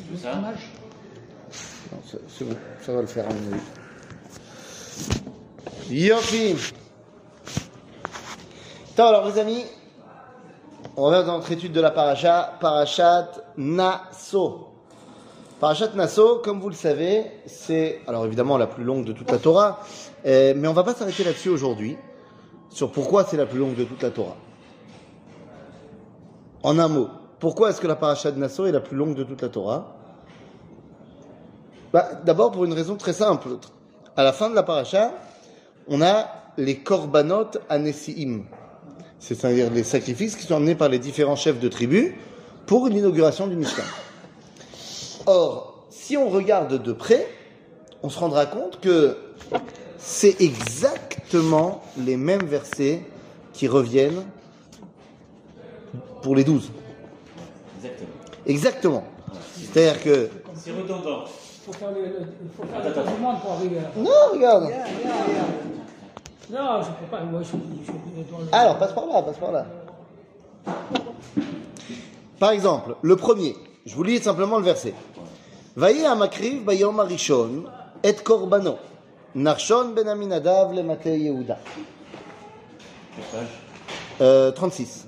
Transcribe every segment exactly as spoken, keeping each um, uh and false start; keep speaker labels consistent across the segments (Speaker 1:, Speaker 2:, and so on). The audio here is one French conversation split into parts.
Speaker 1: C'est ça.
Speaker 2: Non, c'est, c'est bon, ça va le faire à mon avis. Yopi. Attends, alors les amis, on revient dans notre étude de la paracha, parachat Naso. Parachat Naso, comme vous le savez, c'est, alors évidemment la plus longue de toute la Torah, euh, mais on va pas s'arrêter là-dessus aujourd'hui, sur pourquoi c'est la plus longue de toute la Torah. En un mot, pourquoi est-ce que la parachat Naso est la plus longue de toute la Torah? Bah, d'abord pour une raison très simple. À la fin de la paracha, on a les korbanot anesiim, c'est-à-dire les sacrifices qui sont amenés par les différents chefs de tribu pour l'inauguration du Mishkan. Or, si on regarde de près, on se rendra compte que c'est exactement les mêmes versets qui reviennent pour les douze.
Speaker 3: Exactement.
Speaker 2: Exactement. C'est-à-dire que...
Speaker 3: C'est redondant.
Speaker 1: Il faut faire le, le, il faut faire le demande pour arriver là.
Speaker 2: Non, regarde.
Speaker 1: Yeah, yeah, yeah. Non, je ne peux pas. Moi, je suis, je suis dans le...
Speaker 2: Alors, passe par là, passe par là. Par exemple, le premier, je vous lis simplement le verset. Vayi amakriv bayom arishon et korbano Nachshon ben Aminadav le Mate Yehuda. Euh, trente-six.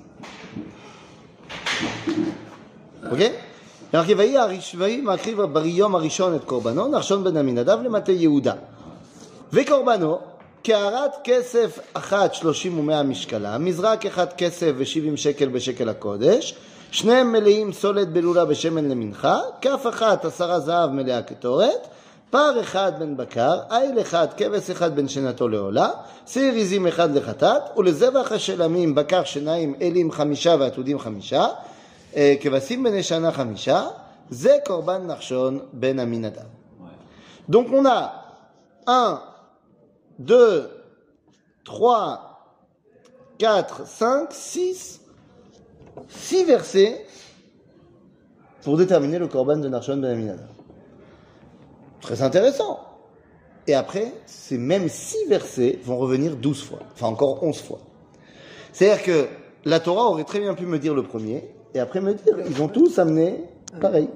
Speaker 2: Ok? Alors que vayi vayi makriv bayom arishon et korbano Nachshon ben Aminadav le Mate Yehuda. Ve korbano קערת כסף אחת שלושים ומאה משקלה, מזרק אחד כסף ושבעים שקל בשקל הקודש, שניהם מלאים סולת בלולה בשמן למנחה, כף אחת עשרה זהב מלאה קטורת, פר אחד בן בקר, איל אחד, כבש אחד בן שנתו לעולה, שעיר עזים אחד לחטאת, ולזבח השלמים בקר שניים אלים חמישה ועתודים חמישה, כבשים בני שנה חמישה, זה קורבן נחשון בן עמינדב. Donc on a un, deux, trois, quatre, cinq, six, six versets pour déterminer le korban de Nachshon ben Aminadav. Très intéressant. Et après, ces mêmes six versets vont revenir douze fois, enfin encore onze fois. C'est-à-dire que la Torah aurait très bien pu me dire le premier, et après me dire, ils ont tous amené pareil.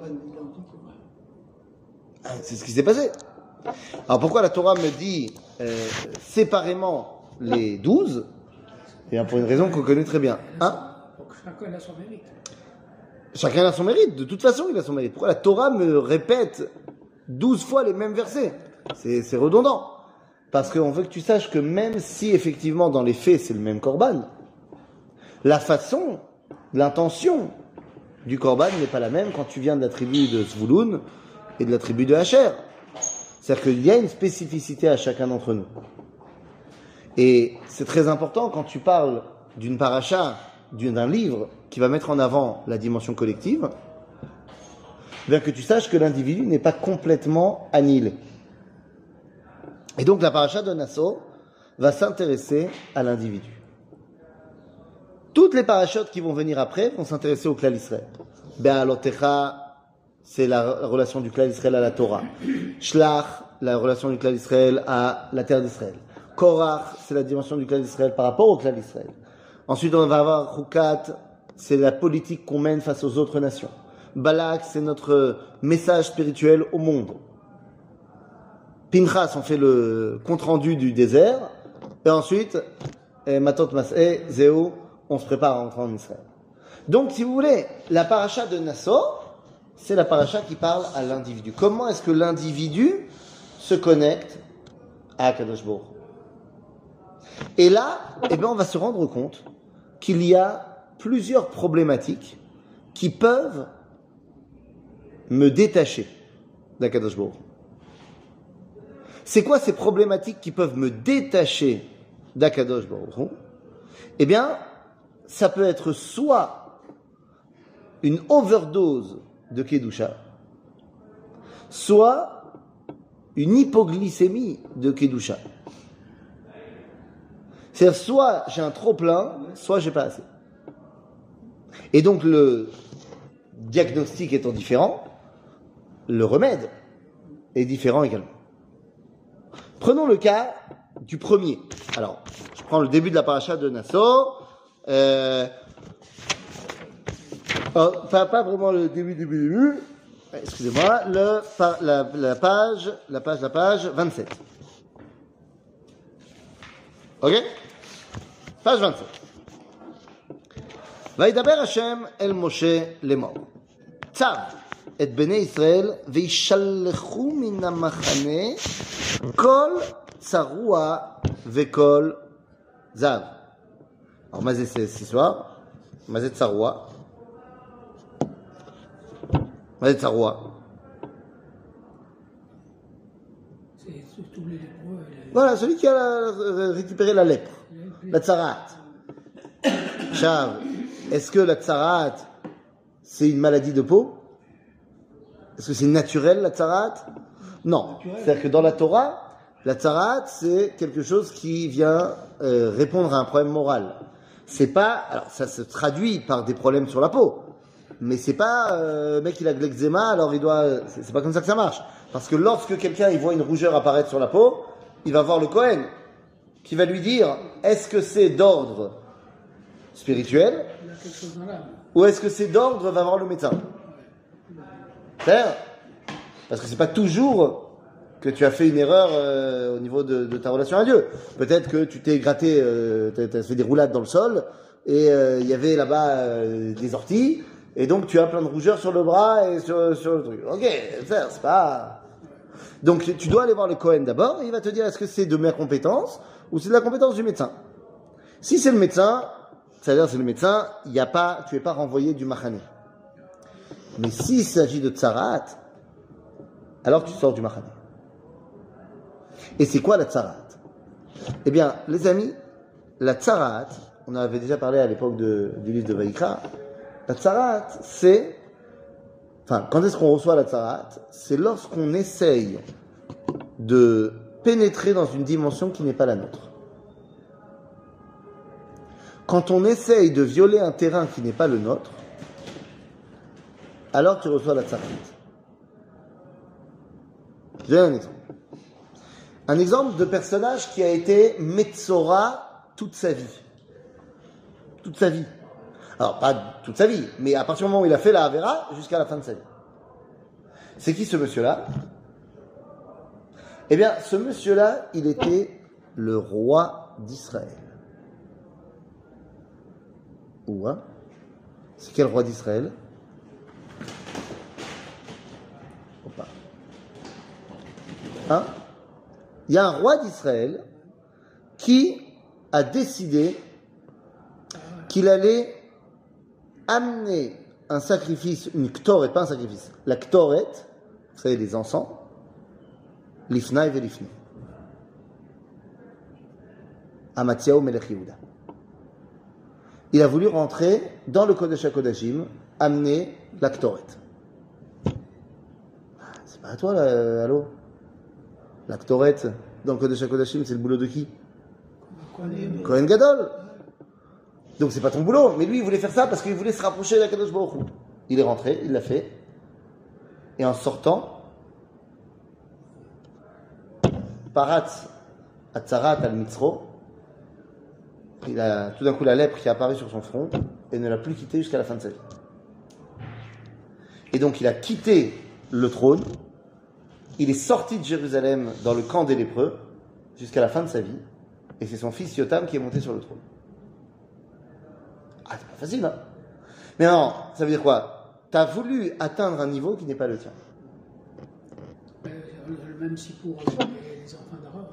Speaker 2: Ah, c'est ce qui s'est passé. Alors pourquoi la Torah me dit euh, séparément les douze? Eh bien pour une raison qu'on connaît très bien. Hein?
Speaker 1: Donc chacun a son mérite.
Speaker 2: Chacun a son mérite. De toute façon, il a son mérite. Pourquoi la Torah me répète douze fois les mêmes versets? C'est, c'est redondant. Parce qu'on veut que tu saches que même si effectivement dans les faits c'est le même korban, la façon, l'intention du korban n'est pas la même quand tu viens de la tribu de Zvouloun et de la tribu de Asher. C'est-à-dire qu'il y a une spécificité à chacun d'entre nous. Et c'est très important quand tu parles d'une paracha, d'un livre qui va mettre en avant la dimension collective, bien que tu saches que l'individu n'est pas complètement annihilé. Et donc la paracha de Naso va s'intéresser à l'individu. Toutes les parachutes qui vont venir après vont s'intéresser au klal Israël. Be'alotecha, c'est la relation du klal Israël à la Torah. Shlach, la relation du klal Israël à la terre d'Israël. Korach, c'est la dimension du klal Israël par rapport au klal Israël. Ensuite, on va avoir Chukat, c'est la politique qu'on mène face aux autres nations. Balak, c'est notre message spirituel au monde. Pinchas, on fait le compte-rendu du désert. Et ensuite, Matot Mas'eh, Zéou, on se prépare à rentrer en Israël. Donc, si vous voulez, la paracha de Naso, c'est la paracha qui parle à l'individu. Comment est-ce que l'individu se connecte à Kadosh Baruch Hu? Et là, eh bien, on va se rendre compte qu'il y a plusieurs problématiques qui peuvent me détacher d'Akadosh Baruch Hu. C'est quoi ces problématiques qui peuvent me détacher d'Akadosh Baruch Hu? Eh bien, ça peut être soit une overdose de Kedusha, soit une hypoglycémie de Kedusha. C'est-à-dire, soit j'ai un trop-plein, soit j'ai pas assez. Et donc, le diagnostic étant différent, le remède est différent également. Prenons le cas du premier. Alors, je prends le début de la paracha de Naso. Euh, oh, pas, pas vraiment le début, début, début. excusez-moi, le, pa- la, la page, la page, la page vingt-sept. Ok? Page vingt-sept. וידבר השם אל משה לאמור. צו את בני ישראל וישלחו מן המחנה כל צרוע וכל זב. Alors, מה זה cette histoire? מה זה צרוע? מה זה צרוע?
Speaker 1: C'est c'est tous les lépreux. et les-
Speaker 2: Voilà, celui qui a la- récupéré la lèpre, la tsarat. Chav, est-ce que la tsarat, c'est une maladie de peau? Est-ce que c'est naturel, la tsarat? Non. C'est-à-dire que dans la Torah, la tsarat, c'est quelque chose qui vient euh, répondre à un problème moral. C'est pas, alors ça se traduit par des problèmes sur la peau, mais c'est pas, euh, mec il a de l'eczéma, alors il doit, c'est, c'est pas comme ça que ça marche. Parce que lorsque quelqu'un il voit une rougeur apparaître sur la peau, il va voir le Kohen, qui va lui dire, est-ce que c'est d'ordre spirituel,
Speaker 1: Il a quelque chose dans l'âme.
Speaker 2: ou est-ce que c'est d'ordre, va voir le médecin. C'est-à-dire, parce que c'est pas toujours que tu as fait une erreur euh, au niveau de, de ta relation à Dieu. Peut-être que tu t'es gratté, euh, t'as, t'as fait des roulades dans le sol, et euh, il y avait là-bas euh, des orties, et donc tu as plein de rougeurs sur le bras et sur, sur le truc. Ok, ça, c'est pas... Donc tu dois aller voir le Kohen d'abord, et il va te dire est-ce que c'est de ma compétence, ou c'est de la compétence du médecin. Si c'est le médecin, c'est-à-dire c'est le médecin, il y a pas, tu es pas renvoyé du Machané. Mais s'il s'agit de tsarat, alors tu sors du Machané. Et c'est quoi la tsarat? Eh bien, les amis, la tsarat, on avait déjà parlé à l'époque de, du livre de Vaïkra, la tsarat, c'est, enfin, quand est-ce qu'on reçoit la tsarat? C'est lorsqu'on essaye de pénétrer dans une dimension qui n'est pas la nôtre. Quand on essaye de violer un terrain qui n'est pas le nôtre, alors tu reçois la tsarat. Je donne un exemple. Un exemple de personnage qui a été Metzora toute sa vie. Toute sa vie. Alors, pas toute sa vie, mais à partir du moment où il a fait la Avera, jusqu'à la fin de sa vie. C'est qui ce monsieur-là? Eh bien, ce monsieur-là, il était le roi d'Israël. Ou hein? C'est quel roi d'Israël? Opa. Hein? Il y a un roi d'Israël qui a décidé qu'il allait amener un sacrifice, une ktoret, pas un sacrifice, la ktoret, vous savez, les encens, l'ifnaï et l'ifni, à Mathiaou Melech Yehuda. Il a voulu rentrer dans le Kodesh HaKodashim, amener la ktoret. C'est pas à toi, là, allô? La Ktoret, dans le Kodesh HaKodashim, c'est le boulot de qui? Kohen Gadol. Donc c'est pas ton boulot, mais lui il voulait faire ça parce qu'il voulait se rapprocher de la Kadosh Baruch Hu. Il est rentré, il l'a fait, et en sortant, Parat Atzarat al Mitzro, il a tout d'un coup la lèpre qui est apparue sur son front et ne l'a plus quitté jusqu'à la fin de sa vie. Et donc il a quitté le trône. Il est sorti de Jérusalem dans le camp des lépreux jusqu'à la fin de sa vie, et c'est son fils Yotam qui est monté sur le trône. Ah, c'est pas facile, hein? Mais non, ça veut dire quoi? T'as voulu atteindre un niveau qui n'est pas le tien.
Speaker 1: Euh, Le même si pour les enfants d'Aaron.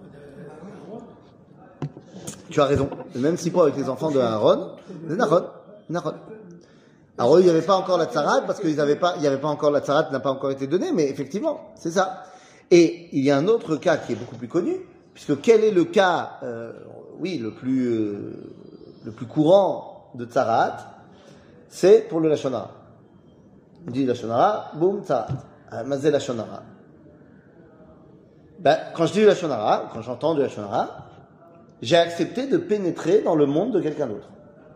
Speaker 2: Tu as raison. Même si pas avec les enfants de Aaron, de Nahon, Nahon. Alors eux, il n'y avait pas encore la tsarat, parce qu'il n'y avait pas, il n'y avait pas encore la tsarat, n'a pas encore été donnée, mais effectivement, c'est ça. Et il y a un autre cas qui est beaucoup plus connu, puisque quel est le cas, euh, oui, le plus, euh, le plus courant de tsarat, c'est pour le Lashon Hara. On dit Lashon Hara, boum, tsarat. Mazé Lashon Hara. Ben, quand je dis Lashon Hara, quand j'entends du Lashon Hara, j'ai accepté de pénétrer dans le monde de quelqu'un d'autre.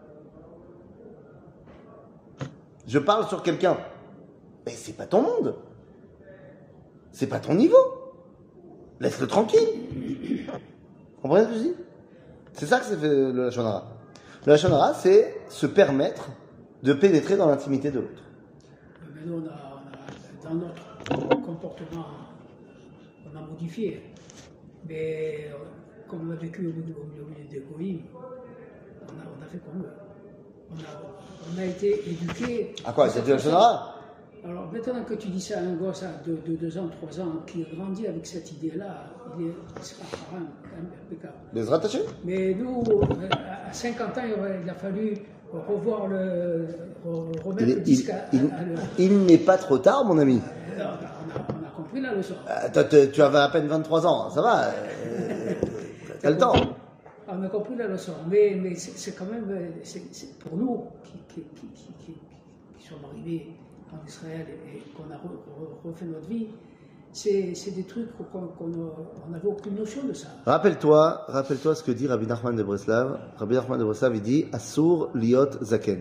Speaker 2: Je parle sur quelqu'un. Mais c'est pas ton monde. C'est pas ton niveau. Laisse-le tranquille. Vous comprenez ce que je dis? C'est ça que c'est fait le Lashon Hara. Le Lashon Hara, c'est se permettre de pénétrer dans l'intimité de l'autre.
Speaker 1: Mais nous, on a, on a dans notre comportement, on a modifié. Mais euh, comme on a vécu au milieu, au milieu des goïms, on a, on a fait comme eux. On a, on a été éduqués.
Speaker 2: À quoi? C'est de la Shonara?
Speaker 1: Alors maintenant que tu dis ça à un gosse de, de deux ans, trois ans, qui grandit avec cette idée-là, il est, c'est pas parent, impeccable.
Speaker 2: Les rattachés?
Speaker 1: Mais nous, à cinquante ans, il, aurait, il a fallu revoir le. remettre
Speaker 2: Il,
Speaker 1: le
Speaker 2: il,
Speaker 1: disque à,
Speaker 2: il,
Speaker 1: à l'heure.
Speaker 2: il n'est pas trop tard, mon ami.
Speaker 1: Alors, on, a, on a compris la leçon.
Speaker 2: Euh, toi, tu tu avais à peine vingt-trois ans, ça va. Euh, T'as le temps.
Speaker 1: On a compris la leçon. Mais, mais c'est, c'est quand même. C'est, c'est pour nous qui, qui, qui, qui, qui, qui sommes arrivés en Israël et, et qu'on a re, re, refait notre vie, c'est, c'est des trucs qu'on n'avait aucune notion de ça.
Speaker 2: Rappelle-toi, rappelle-toi ce que dit Rabbi Nachman de Breslav. Rabbi Nachman de Breslav, il dit Asur liot zaken.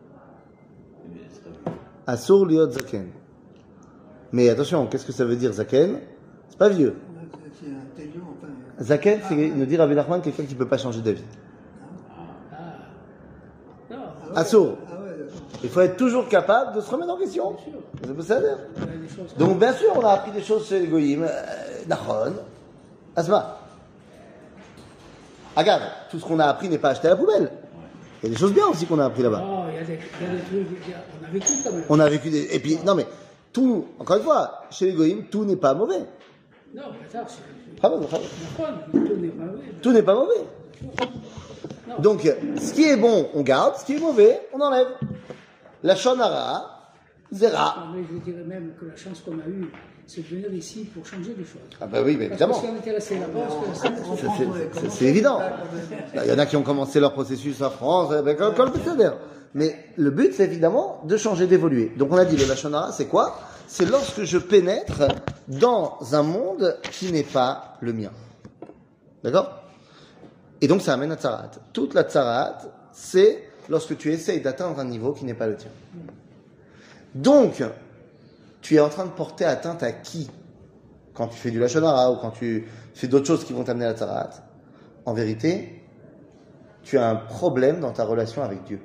Speaker 2: Asur liot zaken. Mais attention, qu'est-ce que ça veut dire zaken? C'est pas vieux.
Speaker 4: C'est un taillon, enfin.
Speaker 2: Zaken, c'est, nous dit Rabbi Nachman, quelqu'un qui ne peut pas changer d'avis.
Speaker 1: Ah, non,
Speaker 4: Ah ouais,
Speaker 2: Assour.
Speaker 4: Ah ouais, d'accord.
Speaker 2: Il faut être toujours capable de se remettre en question.
Speaker 1: bien sûr.
Speaker 2: C'est pas ça, dire.
Speaker 1: Il y a des choses.
Speaker 2: Donc, bien sûr, on a appris des choses chez les Goïm. Euh, Nachon. Asma. Agave, tout ce qu'on a appris n'est pas acheté à la poubelle. Il y a des choses bien aussi qu'on a appris là-bas.
Speaker 1: Oh, il y a des, il y a des trucs, il y a- on a vécu quand même.
Speaker 2: On a vécu des. Et puis, non, mais tout, encore une fois, chez les Goïm, tout n'est pas mauvais.
Speaker 1: Non, mais attends, c'est.
Speaker 2: Bravo, bravo.
Speaker 1: D'accord, mais tout n'est pas vrai.
Speaker 2: Tout n'est pas mauvais.
Speaker 1: Non.
Speaker 2: Donc, ce qui est bon, on garde. Ce qui est mauvais, on enlève. La shonara, zera.
Speaker 1: Non, mais je dirais même que la chance qu'on a eue, c'est de venir ici pour changer des choses.
Speaker 2: Ah bah oui, mais
Speaker 1: Parce que
Speaker 2: évidemment.
Speaker 1: si on était resté là-bas, on serait resté-
Speaker 4: En
Speaker 2: Ça,
Speaker 4: France,
Speaker 2: c'est-
Speaker 4: on avait
Speaker 2: c'est-
Speaker 4: commencé
Speaker 2: c'est évident.
Speaker 4: par- par-
Speaker 2: Il y en a qui ont commencé leur processus en France, eh ben, comme, comme le Seder. Mais le but, c'est évidemment de changer, d'évoluer. Donc on a dit, le Lachonara, c'est quoi? C'est lorsque je pénètre dans un monde qui n'est pas le mien. D'accord? Et donc ça amène à Tsarat. Toute la Tsarat, c'est lorsque tu essayes d'atteindre un niveau qui n'est pas le tien. Donc, tu es en train de porter atteinte à qui? Quand tu fais du Lachonara ou quand tu fais d'autres choses qui vont t'amener à la Tsarat. En vérité, tu as un problème dans ta relation avec Dieu.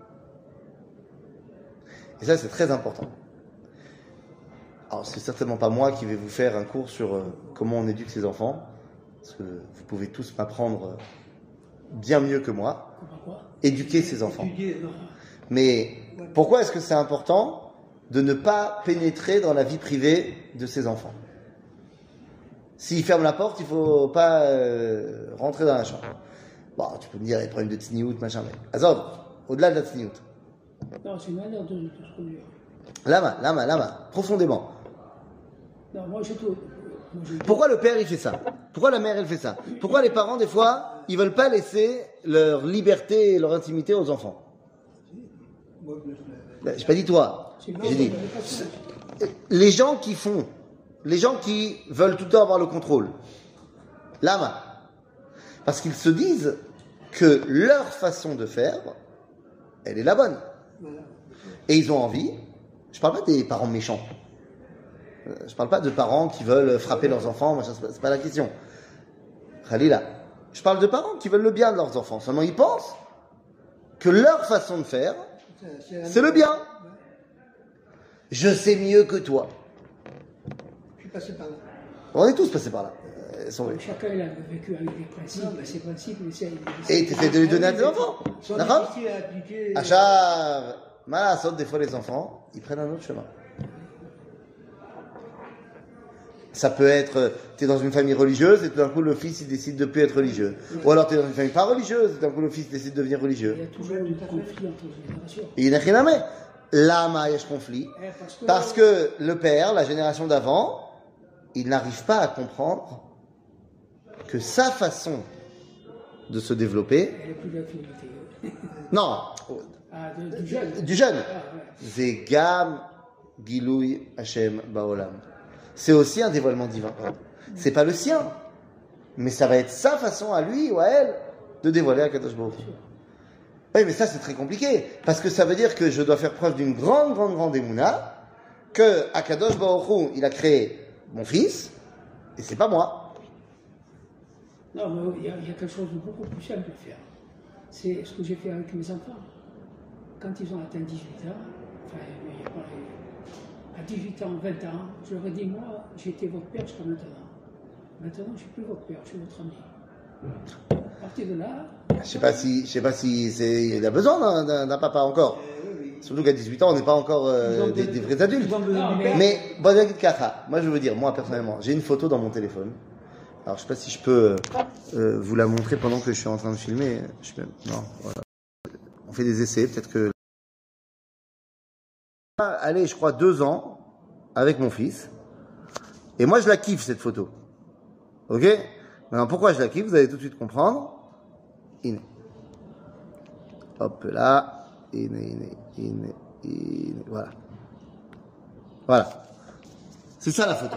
Speaker 2: Et ça, c'est très important. Alors, c'est certainement pas moi qui vais vous faire un cours sur euh, comment on éduque ses enfants, parce que vous pouvez tous m'apprendre euh, bien mieux que moi.
Speaker 1: Comment quoi?
Speaker 2: Éduquer ses enfants.
Speaker 4: Étudier, non.
Speaker 2: Mais pourquoi est-ce que c'est important de ne pas pénétrer dans la vie privée de ses enfants? S'ils ferment la porte, il faut pas euh, rentrer dans la chambre. Bon, tu peux me dire, il y a des problèmes de tzniout, machin, mais... Azov, au-delà de la tzniout.
Speaker 1: Non, c'est une manière de, de se conduire.
Speaker 2: Lama, lama, lama, profondément.
Speaker 1: Non, moi j'ai tout. Moi, j'ai-
Speaker 2: Pourquoi le père, il fait ça? Pourquoi la mère, elle fait ça? Pourquoi les parents, des fois, ils veulent pas laisser leur liberté et leur intimité aux enfants?
Speaker 4: Moi, je me-
Speaker 2: Ben, j'ai pas dit toi.
Speaker 1: c'est
Speaker 2: J'ai dit,
Speaker 1: pas
Speaker 2: les gens qui font, les gens qui veulent tout le temps avoir le contrôle. Lama. Parce qu'ils se disent que leur façon de faire, elle est la bonne.
Speaker 4: Voilà.
Speaker 2: Et ils ont envie. Je parle pas des parents méchants. Euh, Je parle pas de parents qui veulent frapper leurs enfants, machin, c'est pas, c'est pas la question. Khalila. Je parle de parents qui veulent le bien de leurs enfants. Seulement ils pensent que leur façon de faire,
Speaker 4: C'est-
Speaker 2: c'est le bien. Je sais mieux que toi.
Speaker 4: Je suis passé par là.
Speaker 2: On est tous passés par là. Euh, ils sont-
Speaker 1: Chacun il a vécu avec des principes, et ces principes, il essaie.
Speaker 2: Et tu essaies de les donner à tes enfants.
Speaker 4: Ils sont
Speaker 2: D'accord?
Speaker 4: difficiles à appliquer.
Speaker 2: Achav, Malasot, des fois les enfants, ils prennent un autre chemin. Ça peut être, tu es dans une famille religieuse et tout d'un coup le fils il décide de plus être religieux. Ou alors tu es dans une famille pas religieuse et tout d'un coup le fils décide de devenir
Speaker 1: Il
Speaker 2: religieux.
Speaker 1: y a toujours du conflit entre les générations.
Speaker 2: Et il n'y a rien à mettre. Là, il y a ce conflit.
Speaker 1: Eh, Parce que,
Speaker 2: Parce que le père, la génération d'avant, il n'arrive pas à comprendre que sa façon de se développer,
Speaker 1: il n'y a plus d'activité.
Speaker 2: non,
Speaker 1: Ah, de- du jeune.
Speaker 2: du jeune,
Speaker 1: Ah, ouais.
Speaker 2: c'est Gam Gilouy Hashem Baolam. C'est aussi un dévoilement divin. C'est pas le sien, mais ça va être sa façon à lui ou à elle de dévoiler Akadosh Baruch Hu. Oui, mais ça c'est très compliqué parce que ça veut dire que je dois faire preuve d'une grande, grande, grande émouna que Akadosh Baruch Hu, il a créé mon fils et c'est pas moi.
Speaker 1: Non, mais il y, a, il y a quelque chose de beaucoup plus simple à faire. C'est ce que j'ai fait avec mes enfants. Quand ils ont atteint dix-huit ans, enfin, il y a pas- à dix-huit ans, vingt ans, je leur ai dit, moi, j'étais votre père jusqu'à maintenant. Maintenant, je ne suis plus votre père, je suis votre ami. À partir de là...
Speaker 2: Je sais pas si, je sais pas si c'est, il a besoin d'un, d'un, d'un papa encore. Surtout qu'à dix-huit ans, on n'est pas encore euh, des, des vrais adultes.
Speaker 1: Non, mais-
Speaker 2: Mais, bon, moi je veux dire, moi personnellement, j'ai une photo dans mon téléphone. Alors je sais pas si je peux euh, vous la montrer pendant que je suis en train de filmer. Je peux, non, voilà. On fait des essais, peut-être que... Allez, je crois deux ans avec mon fils. Et moi je la kiffe cette photo. Ok? Maintenant pourquoi je la kiffe, vous allez tout de suite comprendre. Iné. Hop là. Iné, iné, iné, iné. Voilà. Voilà. C'est ça la photo.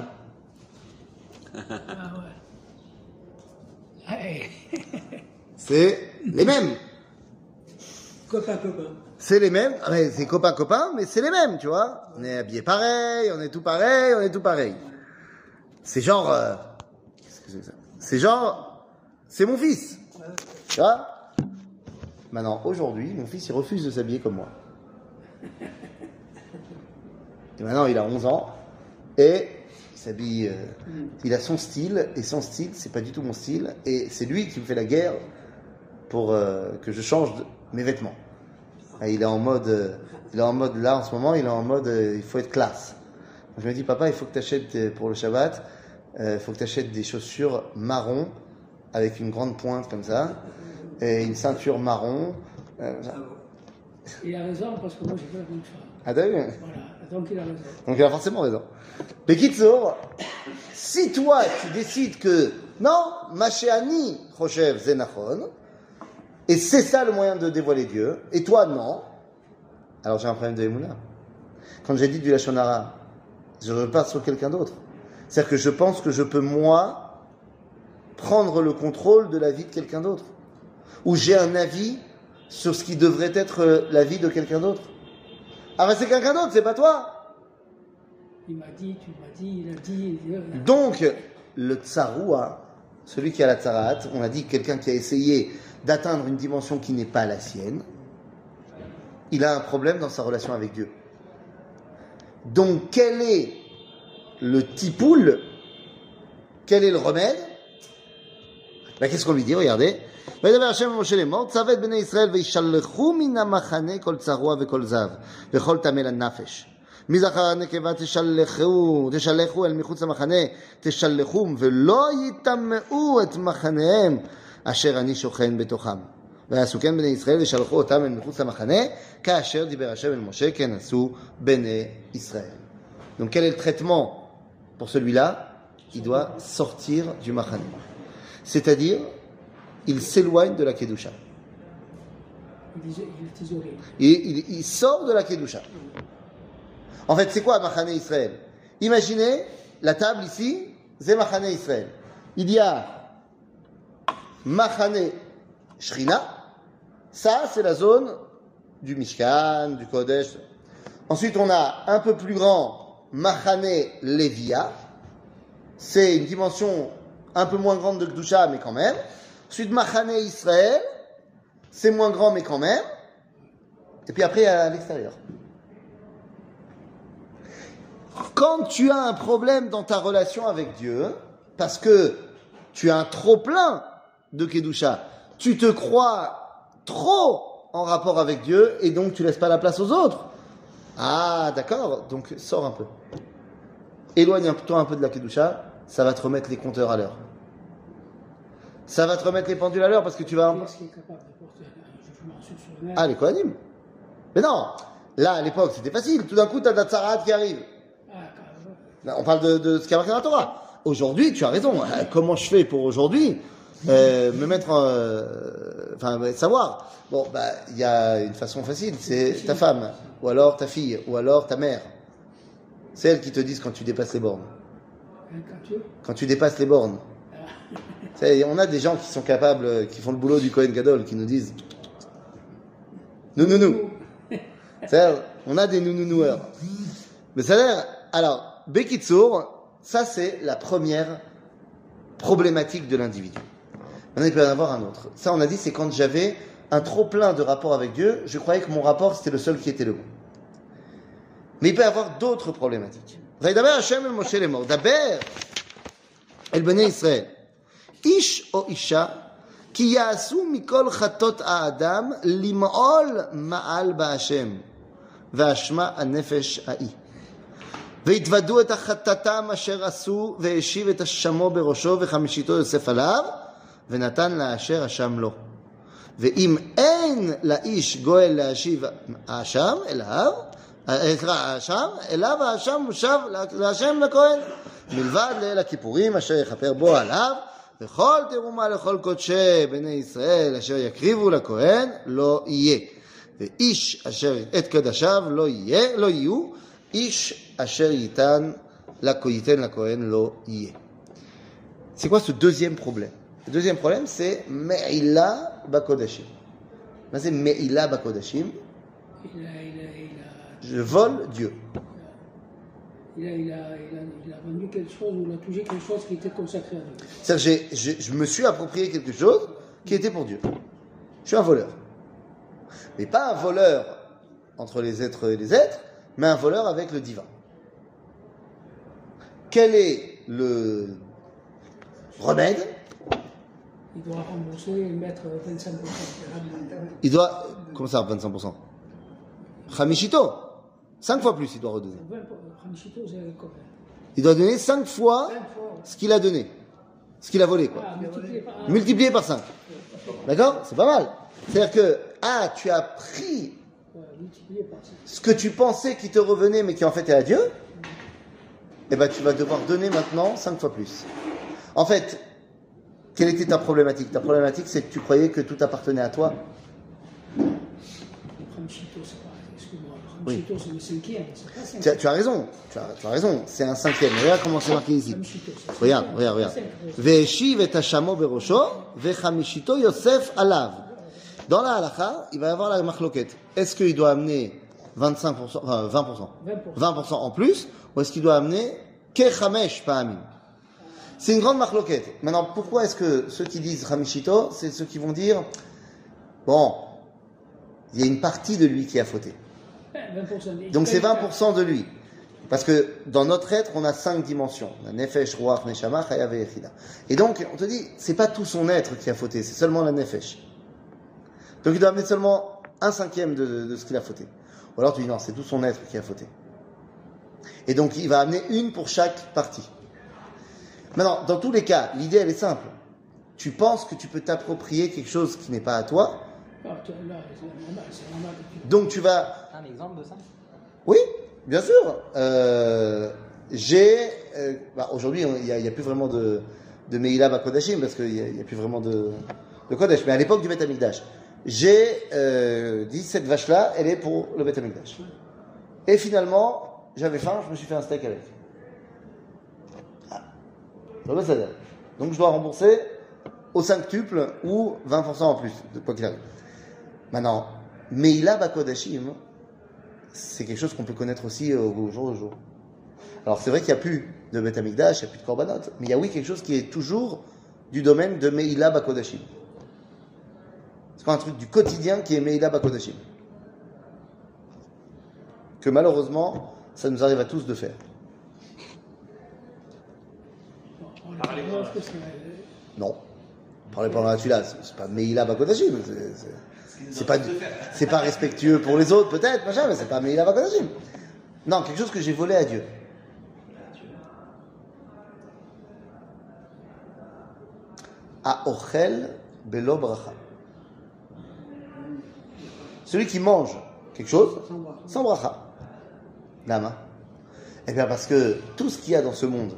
Speaker 1: Ah ouais. Ah, eh.
Speaker 2: C'est les mêmes.
Speaker 4: Copain, copain.
Speaker 2: C'est les mêmes. Ah, mais c'est copain copain, mais c'est les mêmes, tu vois. On est habillés pareil, on est tout pareil, on est tout pareil. C'est genre, euh, qu'est-ce que c'est que ça? C'est genre, c'est mon fils. Tu vois? Maintenant, aujourd'hui, mon fils, il refuse de s'habiller comme moi. Et maintenant, il a onze ans et il s'habille. Euh, il a son style et son style, c'est pas du tout mon style et c'est lui qui me fait la guerre pour euh, que je change de, mes vêtements. Et il est en mode, euh, il est en mode là en ce moment, il est en mode, euh, il faut être classe. Donc, je me dis, papa, il faut que tu achètes pour le Shabbat, euh, il faut que tu achètes des chaussures marron avec une grande pointe comme ça et une ceinture marron. Euh,
Speaker 1: Il a raison parce que moi j'ai fait la même chose.
Speaker 2: ah t'as vu?
Speaker 1: Voilà, donc il a raison.
Speaker 2: Donc il a forcément raison. Bekitsour, si toi tu décides que non, Machéani Choshev Zenachon, et c'est ça le moyen de dévoiler Dieu, et toi non, alors j'ai un problème de Emouna. Quand j'ai dit du Lachon Hara, je repars sur quelqu'un d'autre. C'est-à-dire que je pense que je peux moi prendre le contrôle de la vie de quelqu'un d'autre, ou j'ai un avis sur ce qui devrait être la vie de quelqu'un d'autre. Ah mais c'est quelqu'un d'autre, c'est pas toi.
Speaker 1: Il m'a dit, tu m'as dit, il a dit. Il a...
Speaker 2: Donc, le tsaroua, celui qui a la tsarat, on a dit quelqu'un qui a essayé d'atteindre une dimension qui n'est pas la sienne, il a un problème dans sa relation avec Dieu. Donc, quel est le tipoul? Quel est le remède? Ben, qu'est-ce qu'on lui dit? Regardez. וידבר השם אל משה לאמור, צווה את בני ישראל וישלחו מן המחנה כל צרוע וכל זב וכל טמא לנפש. מזכר עד נקבה תשלחו, תשלחו אל מחוץ למחנה, תשלחום ולא יטמאו את מחניהם אשר אני שוכן בתוכם. ועשו כן בני ישראל ושלחו אותם אל מחוץ למחנה, כאשר דיבר השם אל משה כן עשו בני ישראל. Donc quel est le traitement pour celui-là? Il doit sortir du mahane. C'est-à-dire il s'éloigne de la Kedusha.
Speaker 1: Il est isolé.
Speaker 2: Et il, il sort de la Kedusha. En fait, c'est quoi Machane Israël? Imaginez la table ici, c'est Machane Israël. Il y a Machane Shrina, ça c'est la zone du Mishkan, du Kodesh. Ensuite, on a un peu plus grand Machane Levia, c'est une dimension un peu moins grande de Kedusha, mais quand même. Ensuite, Machane Israël, c'est moins grand, mais quand même. Et puis après, à l'extérieur. Quand tu as un problème dans ta relation avec Dieu, parce que tu as un trop-plein de Kedusha, tu te crois trop en rapport avec Dieu, et donc tu laisses pas la place aux autres. Ah, d'accord, donc sors un peu. Éloigne-toi un peu de la Kedusha, ça va te remettre les compteurs à l'heure. Ça va te remettre les pendules à l'heure parce que tu vas...
Speaker 1: Est-ce qu'il est capable de porter un jugement sur soi-même?
Speaker 2: Ah, les Kohanim. Mais non, là, à l'époque, c'était facile. Tout d'un coup, tu as Datsarat qui arrive.
Speaker 1: Ah, quand même.
Speaker 2: Là, on parle de, de ce qu'il y a marqué dans la Torah. Aujourd'hui, tu as raison. Comment je fais pour aujourd'hui euh, me mettre... Euh, enfin, savoir. Bon, bah, il y a une façon facile. C'est ta femme, ou alors ta fille, ou alors ta mère. C'est elles qui te disent quand tu dépasses les bornes.
Speaker 1: Hein, quand tu...
Speaker 2: Quand tu dépasses les bornes. C'est, on a des gens qui sont capables, qui font le boulot du Kohen Gadol, qui nous disent nous, nous, nous. C'est, on a des nounounoueurs. Mais ça a l'air. Alors, Bekitsour, ça c'est la première problématique de l'individu. Maintenant, il peut y en avoir un autre. Ça, on a dit, c'est quand j'avais un trop plein de rapports avec Dieu, je croyais que mon rapport c'était le seul qui était le bon. Mais il peut y avoir d'autres problématiques. וידבר השם אל משה לאמור, דבר אל בני ישראל, איש או אישה, כי יעשו מכל חטות האדם למעול מעל בהשם, ואשמה הנפש ההיא. והתוודו את החטאתם אשר עשו, והשיב את אשמו בראשו, וחמישיתו יוסף עליו, ונתן לאשר אשם לו. ואם אין לאיש גואל להשיב האשם אליו, האשם, אליו האשם מושב להשם לכהן, מלבד ליל הכיפורים אשר יכפר בו עליו, וכל תרומה לכל קודשי בני ישראל אשר יקריבו לכהן לא יהיה. ואיש אשר את קדשיו לא יהיה, לא יהיו, איש אשר ייתן ייתן לכהן לא יהיה. C'est quoi ce deuxième problème? Le deuxième problème, c'est Me'ila Bakodashim. Qu'est-ce que c'est Me'ila Bakodashim?
Speaker 1: Il a, il a, il a,
Speaker 2: Je vole Dieu.
Speaker 1: il a, il a, il a, il a vendu quelque chose ou il a touché quelque chose qui était consacré à Dieu.
Speaker 2: C'est-à-dire que j'ai, je, je me suis approprié quelque chose qui était pour Dieu. Je suis un voleur. Mais pas un voleur entre les êtres et les êtres, mais un voleur avec le divin. Quel est le remède?
Speaker 1: Il doit rembourser et mettre vingt-cinq pour cent.
Speaker 2: Il doit... Comment ça, vingt-cinq pour cent? Chamishito. Cinq fois plus, il doit redonner.
Speaker 1: Ramchito, c'est combien?
Speaker 2: Il doit donner cinq fois
Speaker 1: Cinq fois.
Speaker 2: ce qu'il a donné. Ce qu'il a volé, quoi.
Speaker 1: Ah, multiplié par un.
Speaker 2: Multiplié par cinq. D'accord? C'est pas mal. C'est-à-dire que, ah, tu as pris
Speaker 1: Ouais, multiplié par cinq.
Speaker 2: ce que tu pensais qui te revenait, mais qui en fait est à Dieu, eh ben, tu vas devoir donner maintenant cinq fois plus. En fait, quelle était ta problématique? Ta problématique, c'est que tu croyais que tout appartenait à toi.
Speaker 1: Ramchito, c'est pas. Excuse-moi.
Speaker 2: Oui.
Speaker 1: Ramchito, c'est le cinquième. C'est pas cinq.
Speaker 2: Tu as, tu as raison. Tu as, tu as raison. C'est un cinquième. Regarde comment c'est marqué ici.
Speaker 1: Ramchito, c'est
Speaker 2: Regarde,
Speaker 1: cinq.
Speaker 2: regarde, regarde.
Speaker 1: Cinq.
Speaker 2: Ve'eshiv et hashamo berosho, ve'chamishito Yosef alav. Dans la halakha, il va y avoir la machloket. Est-ce qu'il doit amener vingt-cinq pour cent, enfin vingt pour cent,
Speaker 1: vingt pour cent.
Speaker 2: vingt pour cent en plus, ou est-ce qu'il doit amener kechamesh pa'amim? C'est une grande machloket. Maintenant, pourquoi est-ce que ceux qui disent chamishito, c'est ceux qui vont dire, bon, il y a une partie de lui qui a fauté.
Speaker 1: vingt pour cent.
Speaker 2: Donc c'est vingt pour cent de lui. Parce que dans notre être, on a cinq dimensions. La nefesh, ruach, neshama, chaya ve'yechida. Et donc, on te dit, c'est pas tout son être qui a fauté, c'est seulement la nefesh. Donc il doit amener seulement un cinquième de, de, de ce qu'il a fauté. Ou alors tu dis non, c'est tout son être qui a fauté. Et donc il va amener une pour chaque partie. Maintenant, dans tous les cas, l'idée elle est simple. Tu penses que tu peux t'approprier quelque chose qui n'est pas à toi.
Speaker 1: Ah, tu- là, c'est normal, c'est normal que tu-
Speaker 2: Donc tu vas...
Speaker 5: Un exemple de ça?
Speaker 2: Oui, bien sûr. Euh, j'ai... euh, bah, aujourd'hui, il n'y a, il y a plus vraiment de, de Meïla Bakodashim parce qu'il n'y a, il y a plus vraiment de, de Kodesh. Mais à l'époque du Beth Amikdash, j'ai euh, dit cette vache-là, elle est pour le Beth Amikdash. Et finalement, j'avais faim, je me suis fait un steak avec. Ah. Ça va, ça va. Donc je dois rembourser au cinqutuple ou vingt pour cent en plus, de quoi qu'il arrive. Maintenant, Meïla Bakodashim, c'est quelque chose qu'on peut connaître aussi au, au jour le jour. Alors c'est vrai qu'il n'y a plus de Beth Amikdash, il n'y a plus de Korbanot, mais il y a oui quelque chose qui est toujours du domaine de Meïla Bakodashim. C'est pas un truc du quotidien qui est Meïla Bakodashim. Que malheureusement, ça nous arrive à tous de faire.
Speaker 1: on a pas que c'est-
Speaker 2: Non. Parlez pendant la tuila, c'est c'est pas Meïla Bakodashim. C'est, c'est, c'est pas, c'est pas respectueux pour les autres, peut-être, machin, mais c'est pas Meïla Bakodashim. Non, quelque chose que j'ai volé à Dieu. A ochel belo bracha. Celui qui mange quelque chose sans bracha. Lama. Eh bien parce que tout ce qu'il y a dans ce monde,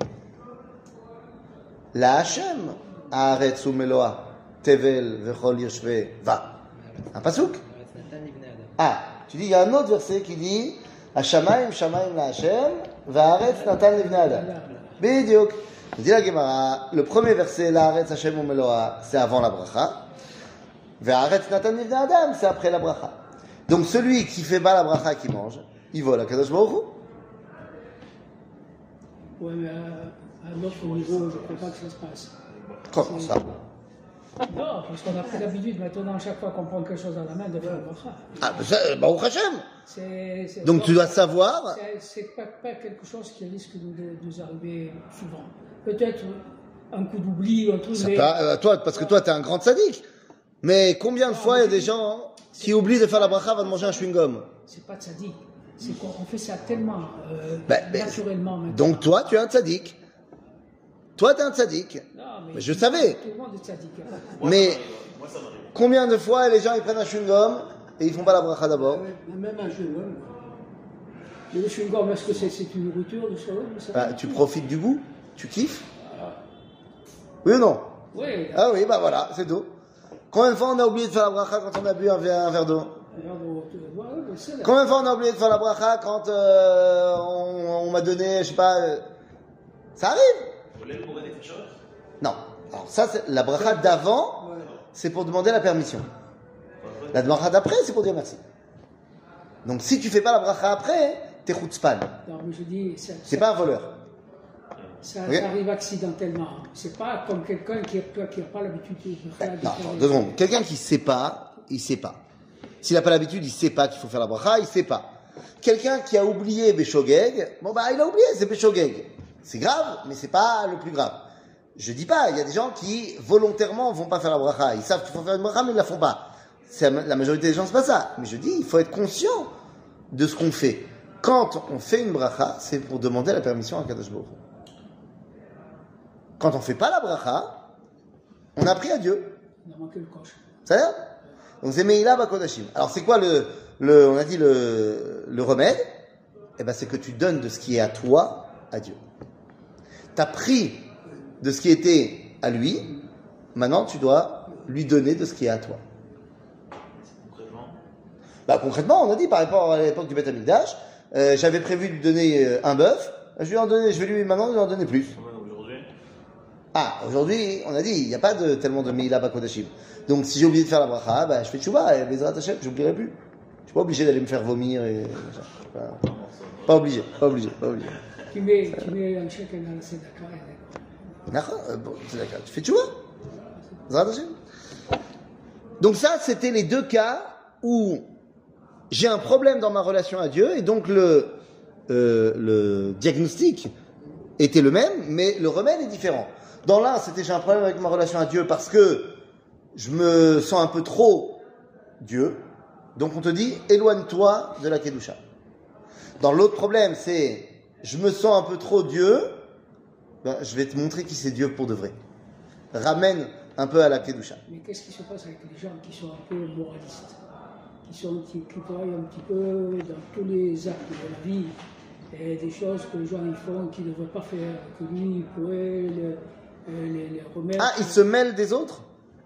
Speaker 2: la Hashem, Haaretz umeloa, Tevel vechol yeshve va. Un pasouk. Ah, tu dis, il y a un autre verset qui dit Hashamayim shamayim la Hashem, va'aretz natan livnei adam. Bidiuk. Dit la Gemara, le premier verset, la Haaretz Hashem umeloa, c'est avant la bracha. Va'aretz natan livnei adam, c'est après la bracha. Donc celui qui fait pas la bracha, qui mange, il vole à Kadosh Baruch Hu.
Speaker 1: Ouais, mais à, à notre niveau, je ne crois pas que ça se passe.
Speaker 2: Comment ça?
Speaker 1: Non, parce qu'on a pris l'habitude maintenant, chaque fois qu'on prend quelque chose dans la main, de faire le bracha.
Speaker 2: Ah, ben ça, Baruch Hashem.
Speaker 1: C'est- c'est-
Speaker 2: Donc tu dois savoir.
Speaker 1: C'est- C'est pas, pas quelque chose qui risque de, de- de nous arriver souvent. Peut-être un coup d'oubli, un truc,
Speaker 2: Ça
Speaker 1: mais.
Speaker 2: pas, euh, toi, parce que toi, t'es un grand sadique. Mais combien de fois il y a des gens hein, qui oublient de faire la bracha avant de manger un chewing-gum?
Speaker 1: C'est pas tzaddik. C'est qu'on on fait ça tellement euh,
Speaker 2: Ben, ben,
Speaker 1: naturellement maintenant.
Speaker 2: Donc toi, tu es un tzaddik. Toi, tu es un tzaddik.
Speaker 1: Non, mais
Speaker 2: Mais je savais.
Speaker 1: Tout le monde est tzaddik. hein.
Speaker 2: Mais
Speaker 3: Moi, ça m'arrive.
Speaker 2: combien de fois les gens ils prennent un chewing-gum et ils font pas la bracha d'abord?
Speaker 4: Même un chewing-gum.
Speaker 1: Mais le chewing-gum, est-ce que c'est c'est une nourriture du chewing-gum ça
Speaker 2: Bah, tu profites du goût? Tu kiffes? Oui ou non?
Speaker 1: Oui.
Speaker 2: Ah oui, bah voilà, c'est tout. Combien de fois on a oublié de faire la bracha quand on a bu un verre, un verre d'eau?
Speaker 1: Alors, bon, tu- ouais, ouais, mais c'est là.
Speaker 2: Combien de fois on a oublié de faire la bracha quand euh, on, on m'a donné, je sais pas... euh, Ça arrive?
Speaker 3: Vous voulez le bourrer des choses?
Speaker 2: Non. Alors ça, c'est la bracha d'avant, c'est pour demander la permission. La bracha d'après, c'est pour dire merci. Donc si tu fais pas la bracha après, t'es chutzpan.
Speaker 1: Non, mais je dis, ça,
Speaker 2: C'est
Speaker 1: ça-
Speaker 2: pas un voleur.
Speaker 1: ça
Speaker 2: Oui.
Speaker 1: arrive accidentellement. C'est pas comme quelqu'un qui n'a qui a pas l'habitude de faire de
Speaker 2: Non,
Speaker 1: faire
Speaker 2: non,
Speaker 1: les-
Speaker 2: deux secondes. Quelqu'un qui sait pas, il sait pas. S'il n'a pas l'habitude, il sait pas qu'il faut faire la bracha, il sait pas. Quelqu'un qui a oublié Béchogeg, bon bah il a oublié, c'est Béchogeg. C'est grave, mais c'est pas le plus grave. Je dis pas, il y a des gens qui volontairement vont pas faire la bracha. Ils savent qu'il faut faire une bracha, mais ils la font pas. C'est la la majorité des gens, c'est pas ça. Mais je dis, il faut être conscient de ce qu'on fait. Quand on fait une bracha, c'est pour demander la permission à Kadosh Baruch Hu. Quand on fait pas la bracha, on a pris à Dieu.
Speaker 1: On a manqué le coche.
Speaker 2: Ça va? Donc c'est Meïla Bakodashim. Alors c'est quoi le, le, on a dit le, le remède? Eh ben c'est que tu donnes de ce qui est à toi à Dieu. T'as pris de ce qui était à lui, maintenant tu dois lui donner de ce qui est à toi.
Speaker 3: Concrètement,
Speaker 2: Bah concrètement, on a dit par rapport à l'époque du Beth Amikdash, euh, j'avais prévu de lui donner euh, un bœuf, je vais en donner, je vais lui maintenant lui en donner plus.
Speaker 3: comment aujourd'hui?
Speaker 2: Ah, aujourd'hui, on a dit, il n'y a pas de, tellement de Meïla Bakodashim. Donc, si j'ai oublié de faire la bracha, bah, je fais tchouba, et Bezrat Hashem, je n'oublierai plus. Je suis pas obligé d'aller me faire vomir et, pas, pas obligé, pas obligé, pas obligé.
Speaker 1: Tu mets, tu mets un chèque dans la tzedaka, et d'accord.
Speaker 2: D'accord, euh, bon, c'est d'accord. Tu fais tchouba? Bezrat Hashem. Donc ça, c'était les deux cas où j'ai un problème dans ma relation à Dieu, et donc le, euh, le diagnostic était le même, mais le remède est différent. Dans l'un, c'était j'ai un problème avec ma relation à Dieu parce que je me sens un peu trop Dieu. Donc on te dit, éloigne-toi de la Kedusha. Dans l'autre problème, c'est je me sens un peu trop Dieu, ben, je vais te montrer qui c'est Dieu pour de vrai. Ramène un peu à la Kedusha.
Speaker 1: Mais qu'est-ce qui se passe avec les gens qui sont un peu moralistes, qui, sont, qui, qui voient un petit peu dans tous les actes de la vie et des choses que les gens ils font qu'ils ne devraient pas faire, que lui il pourrait les, les, les remettre.
Speaker 2: Ah, il se mêle des autres?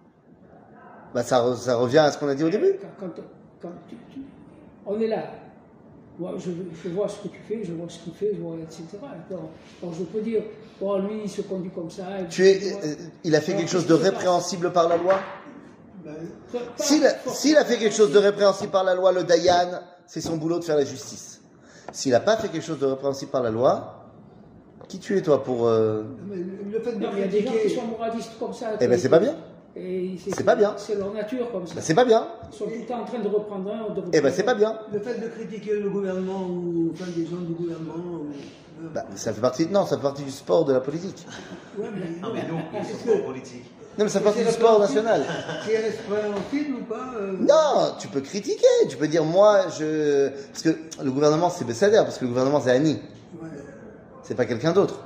Speaker 2: Bah ça, re- ça revient à ce qu'on a dit au début.
Speaker 1: Quand, quand- quand tu- tu- on est là. Moi, je, je vois ce que tu fais, je vois ce qu'il fait, je vois, et cetera. Alors, alors je peux dire, bon, lui, il se conduit comme ça. et
Speaker 2: Tu es,
Speaker 1: puis,
Speaker 2: euh, il a fait quelque chose de répréhensible par la loi?
Speaker 1: Pas-
Speaker 2: S'il a,
Speaker 1: pas-
Speaker 2: s'il a fait quelque chose de répréhensible par la loi, le Dayan, c'est son boulot de faire la justice. S'il n'a pas fait quelque chose de répréhensible par la loi, qui tu es toi pour... euh,
Speaker 4: Mais le fait de
Speaker 1: Non, mais il y a des gens qui
Speaker 4: critiquer,
Speaker 1: sont moralistes comme ça.
Speaker 2: Eh ben
Speaker 1: qui-
Speaker 2: c'est pas bien.
Speaker 1: et
Speaker 2: C'est pas bien.
Speaker 1: C'est leur nature comme ça.
Speaker 2: Bah, c'est pas bien.
Speaker 1: Ils sont tout le temps en train de reprendre un ou de reprendre
Speaker 2: Eh ben c'est pas bien.
Speaker 4: le fait de critiquer le gouvernement ou enfin des gens du gouvernement. Ou, euh,
Speaker 2: Bah, ça fait partie, non, ça fait partie du sport de la politique.
Speaker 4: ouais, mais,
Speaker 3: Non, mais nous, nous
Speaker 4: est-ce
Speaker 3: sommes
Speaker 4: que
Speaker 3: pas politiques.
Speaker 2: Non, mais ça fait partie
Speaker 4: c'est
Speaker 2: du sport
Speaker 4: répréhensible
Speaker 2: national.
Speaker 4: C'est répréhensible ou pas euh,
Speaker 2: Non, tu peux critiquer. Tu peux dire, moi, je... Parce que le gouvernement, c'est Bessader, parce que le gouvernement, c'est Annie.
Speaker 4: Ouais.
Speaker 2: C'est pas quelqu'un d'autre.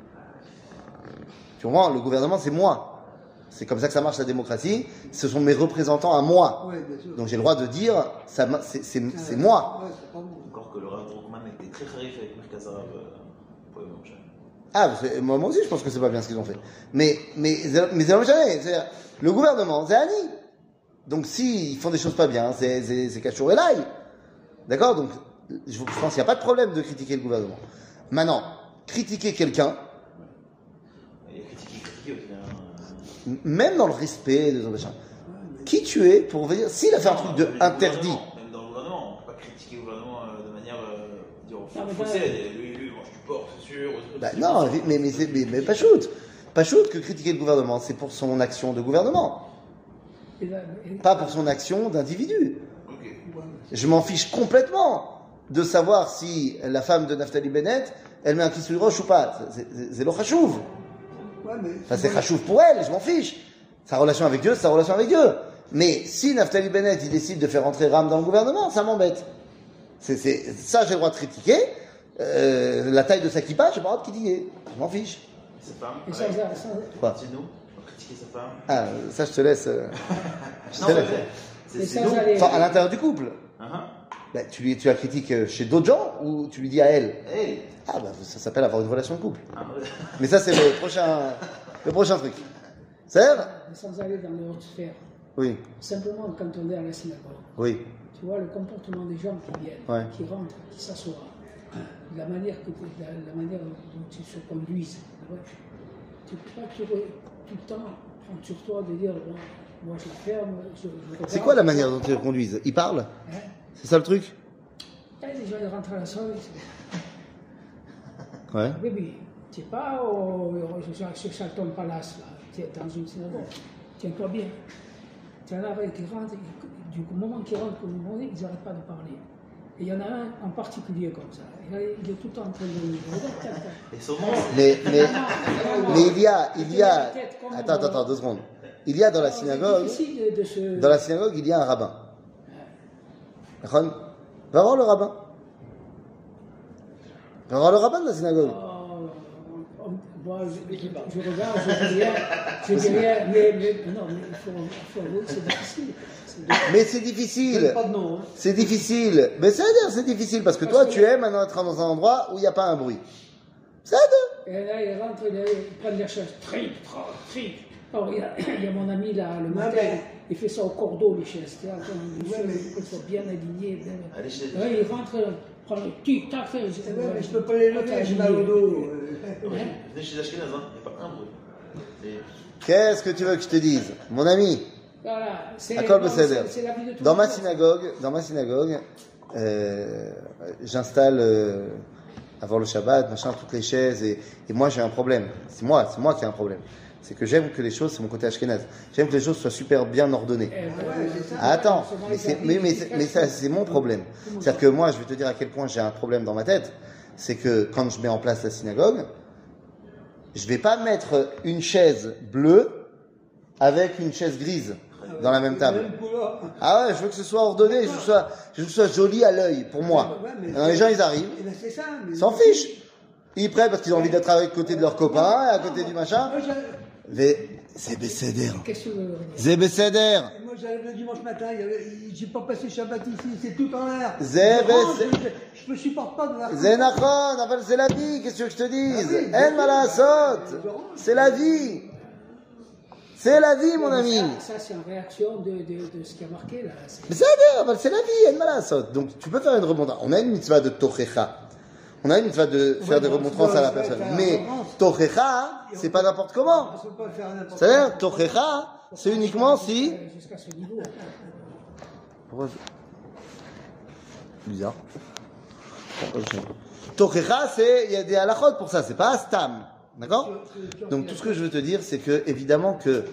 Speaker 2: Tu comprends? Le gouvernement, c'est moi. C'est comme ça que ça marche la démocratie. Ce sont mes représentants à moi.
Speaker 4: Ouais, bien sûr.
Speaker 2: Donc j'ai le droit de dire, ça, m'a- c'est, c'est, c'est moi.
Speaker 4: Ouais, c'est pas bon.
Speaker 3: Encore que le Rav Druckmann était très kharif avec Merkaz Arabe pour le moment.
Speaker 2: Ah, c'est- moi, moi aussi, je pense que c'est pas bien ce qu'ils ont fait. Mais, mais, mais c'est jamais. C'est, le gouvernement, c'est Annie. Donc s'ils font des choses pas bien, c'est, c'est, c'est Kachour et l'ail. D'accord? Donc, je, je pense qu'il n'y a pas de problème de critiquer le gouvernement. Maintenant, critiquer quelqu'un,
Speaker 3: Il y a critiqué, critiqué aussi. Hein.
Speaker 2: m- même dans le respect de son machin, qui tu es pour venir, s'il a fait un truc de
Speaker 3: Même dans le
Speaker 2: interdit,
Speaker 3: gouvernement, Même dans le gouvernement, on ne peut pas critiquer le gouvernement euh, de manière. Euh, dire,
Speaker 1: Non, mais
Speaker 3: faussée.
Speaker 1: pas-
Speaker 3: Lui, lui, il mange du porc, c'est sûr. ou-
Speaker 2: bah
Speaker 3: c'est-
Speaker 2: non, mais, mais, mais, c'est- mais, mais pas shoot. Pas shoot que critiquer le gouvernement, c'est pour son action de gouvernement.
Speaker 1: Et là, et-
Speaker 2: pas pour son action d'individu.
Speaker 3: Ok.
Speaker 2: Je m'en fiche complètement de savoir si la femme de Naftali Bennett, elle met un kissouille roche ou pas. C'est- C'est c'est le chachouv.
Speaker 4: Ouais, mais.
Speaker 2: Enfin, c'est chachouv pour elle, je m'en fiche. Sa relation avec Dieu, c'est sa relation avec Dieu. Mais si Naftali Bennett, il décide de faire rentrer Ram dans le gouvernement, ça m'embête. C'est, c'est, ça, j'ai le droit de critiquer. Euh, la taille de sa kippa, j'ai pas le droit de critiquer. Je m'en fiche.
Speaker 3: Et sa femme
Speaker 1: et
Speaker 3: pareil.
Speaker 1: sans, sans,
Speaker 2: Quoi?
Speaker 3: C'est nous, on critiquer sa femme.
Speaker 2: Ah, ça, je te laisse. euh, je
Speaker 3: Non,
Speaker 2: te
Speaker 3: c'est
Speaker 2: laisse.
Speaker 3: vrai. C'est
Speaker 1: et
Speaker 3: c'est
Speaker 1: sans
Speaker 3: nous.
Speaker 1: aller.
Speaker 2: Enfin, à l'intérieur du couple.
Speaker 3: Hein?
Speaker 2: Ben, tu, lui, tu la critiques euh, chez d'autres gens ou tu lui dis à elle?
Speaker 3: Hey.
Speaker 2: Ah, bah, ça s'appelle avoir une relation de couple.
Speaker 3: Ah, ouais.
Speaker 2: Mais ça, c'est le prochain, le prochain truc. C'est vrai?
Speaker 1: Et sans aller dans les hautes sphères.
Speaker 2: Oui,
Speaker 1: Simplement, quand on est à la synagogue,
Speaker 2: oui.
Speaker 1: tu vois le comportement des gens qui viennent,
Speaker 2: Ouais.
Speaker 1: qui rentrent, qui s'assoient, la manière, que, la, la manière dont ils se conduisent. Ouais. Tu peux pas tout, tout le temps prendre sur toi de dire bon, moi je ferme, je, je regarde.
Speaker 2: C'est quoi la manière dont ils le conduisent? Ils parlent?
Speaker 1: Hein?
Speaker 2: C'est ça le truc?
Speaker 1: Et les gens ils rentrent à la salle,
Speaker 2: Ouais.
Speaker 1: oui, oui, tu n'es pas au, sur Charlton Palace, là. Tu es dans une synagogue, tiens-toi bien. Tu en as qui rentrent, du moment qu'ils rentrent, ils n'arrêtent pas de parler. Et il y en a un en particulier comme ça. Il est, il est tout le temps en train de...
Speaker 3: Et son nom,
Speaker 2: Mais, mais, mais il y a, il y a. Attends, attends, attends, deux secondes. Il y a dans la synagogue,
Speaker 1: C'est difficile de se...
Speaker 2: dans la synagogue, il y a un rabbin. Ron, va voir le rabbin. Va voir le rabbin de la synagogue.
Speaker 1: Oh, oh, moi, je, je, je regarde, je dis rien, je dis rien, mais, mais non, mais il faut, il faut avouer que c'est difficile. C'est difficile.
Speaker 2: Mais c'est
Speaker 4: Il
Speaker 2: difficile.
Speaker 4: n'y a pas de nom. Hein.
Speaker 2: C'est difficile. Mais c'est à dire, c'est difficile parce que toi, tu aimes être dans un endroit où il n'y a pas un bruit. C'est à dire.
Speaker 1: Et là, il rentre, il, il prend les chaises, tric, trac, tric. Alors, il y, a, il y a mon ami là, le matin,
Speaker 4: mais-
Speaker 1: il fait ça au cordeau, les chaises. Tu vois, quand les
Speaker 4: Ouais,
Speaker 1: chaises,
Speaker 4: mais-
Speaker 1: il faut qu'elles soient bien alignées. Bien...
Speaker 3: allez chez
Speaker 1: Ouais, il rentre, prend le tic, tac, fait.
Speaker 4: Eh ouais, mais je peux pas les lever, j'ai mal au dos. euh.
Speaker 1: Ouais.
Speaker 3: Venez chez Ashkenaz, hein, il n'y a pas un bruit. Et
Speaker 2: Qu'est-ce que tu veux que je te dise? Mon ami,
Speaker 1: Voilà, c'est
Speaker 2: Akol
Speaker 1: non,
Speaker 2: Beseder.
Speaker 1: c'est- c'est la vie de tout
Speaker 2: Dans
Speaker 1: le
Speaker 2: ma
Speaker 1: monde.
Speaker 2: synagogue, dans ma synagogue, euh, j'installe euh, avant le Shabbat, machin, toutes les chaises et, et moi j'ai un problème. C'est moi, c'est moi qui ai un problème. C'est que j'aime que les choses, c'est mon côté ashkénaze. J'aime que les choses soient super bien ordonnées.
Speaker 1: Eh,
Speaker 4: Ouais, c'est ça.
Speaker 2: Ah, attends,
Speaker 1: Souvent,
Speaker 2: mais,
Speaker 1: les
Speaker 2: c'est-
Speaker 1: habits,
Speaker 2: mais, mais,
Speaker 1: ils
Speaker 2: c'est-
Speaker 1: cachent
Speaker 2: mais ça,
Speaker 1: ça.
Speaker 2: c'est mon problème. C'est-à-dire que moi, je vais te dire à quel point j'ai un problème dans ma tête. C'est que quand je mets en place la synagogue, je vais pas mettre une chaise bleue avec une chaise grise dans la même table.
Speaker 4: Même couleur.
Speaker 2: Ah ouais, je veux que ce soit ordonné, je veux que ce soit, je veux que ce soit joli à l'œil, pour moi.
Speaker 4: Ouais, mais-
Speaker 2: Alors, les gens, ils arrivent,
Speaker 4: Eh ben, c'est ça. mais-
Speaker 2: ils s'en fichent. Ils prennent parce qu'ils ont envie d'être à côté de leurs copains, et à côté du machin.
Speaker 4: Moi, j'arrive-
Speaker 2: Mais c'est Besséder.
Speaker 1: Qu'est-ce que tu veux dire?
Speaker 2: C'est Besséder.
Speaker 4: moi, j'arrive le dimanche matin, il y avait- j'ai pas passé Shabbat ici, c'est tout en l'air.
Speaker 2: C'est-
Speaker 4: Je rentre,
Speaker 2: c'est-
Speaker 4: je, je me supporte pas de la
Speaker 2: C'est Nachon, enfin, c'est la vie, qu'est-ce que tu veux que je te dise?
Speaker 4: Ah oui,
Speaker 2: En malasot. C'est la vie. C'est la vie, mon ami.
Speaker 1: Ça, ça, c'est en réaction de, de, de ce qui a marqué là. C'est-
Speaker 2: Mais c'est la vie, c'est la vie, en malasot. Donc tu peux faire une remontrange. On a une mitzvah de tochecha. On a une mitzvah de faire des
Speaker 4: bon,
Speaker 2: remontrances
Speaker 4: tu
Speaker 2: à la
Speaker 4: dois
Speaker 2: personne.
Speaker 4: faire
Speaker 2: Mais
Speaker 4: la remontrance.
Speaker 2: tochecha, c'est pas n'importe comment.
Speaker 4: On peut pas le faire à n'importe
Speaker 2: C'est-à-dire, tochecha, c'est uniquement si.
Speaker 1: Jusqu'à ce niveau.
Speaker 2: Pourquoi je- Bizarre. Tochecha, c'est, il y a des halachot pour ça, c'est pas astam. D'accord? Donc tout ce que je veux te dire, c'est que, évidemment que,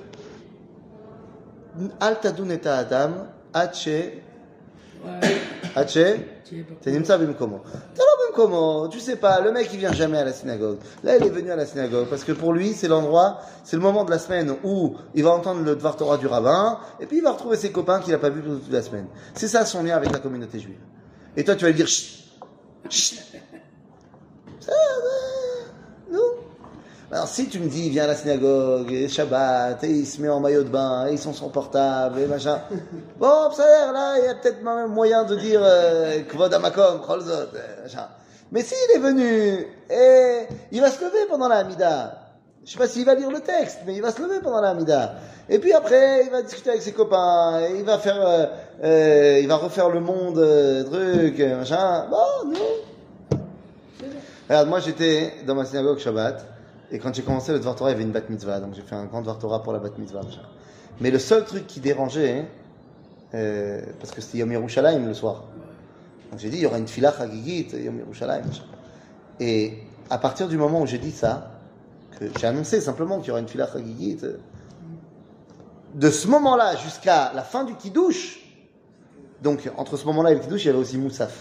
Speaker 2: al tadun et adam, hache,
Speaker 1: Ouais,
Speaker 2: hache,
Speaker 1: tu es pas-
Speaker 2: c'est nimsa bimkomo. T'as la bimkomo, tu sais pas, le mec il vient jamais à la synagogue. Là il est venu à la synagogue parce que pour lui c'est l'endroit, c'est le moment de la semaine où il va entendre le Dvar Torah du rabbin et puis il va retrouver ses copains qu'il a pas vus toute la semaine. C'est ça son lien avec la communauté juive. Et toi tu vas lui dire chut, chut. Ça va, non. Alors si tu me dis, il vient à la synagogue, et Shabbat, et il se met en maillot de bain, et ils sont son portable, et machin. Bon, ça a l'air, là, il y a peut-être même moyen de dire, euh, Kvod Amakom, Cholzot, euh, machin. Mais s'il est venu, et il va se lever pendant la Hamida. Je sais pas s'il va lire le texte, mais il va se lever pendant la Hamida. Et puis après, il va discuter avec ses copains, et il va faire, euh, euh, il va refaire le monde, euh, truc, euh, machin. Bon, non. Regarde, moi j'étais dans ma synagogue Shabbat, et quand j'ai commencé le Dvar Torah, il y avait une bat mitzvah, donc j'ai fait un grand Dvar Torah pour la bat mitzvah. Machin. Mais le seul truc qui dérangeait, hein, euh, parce que c'était Yom Yerushalayim le soir, donc j'ai dit il y aura une tefila chagigit, Yom Yerushalayim. Machin. Et à partir du moment où j'ai dit ça, que j'ai annoncé simplement qu'il y aura une tefila chagigit, euh, de ce moment-là jusqu'à la fin du Kiddush, donc entre ce moment-là et le Kiddush, il y avait aussi Moussaf.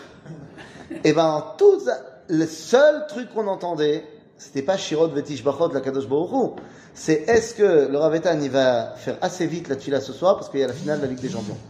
Speaker 2: Et ben, tout le seul truc qu'on entendait, c'était pas Shirot Vetish Bachot la Kadosh Baruch Hu. C'est est-ce que le Rav Eitan, il va faire assez vite la tefila ce soir parce qu'il y a la finale de la Ligue des Champions.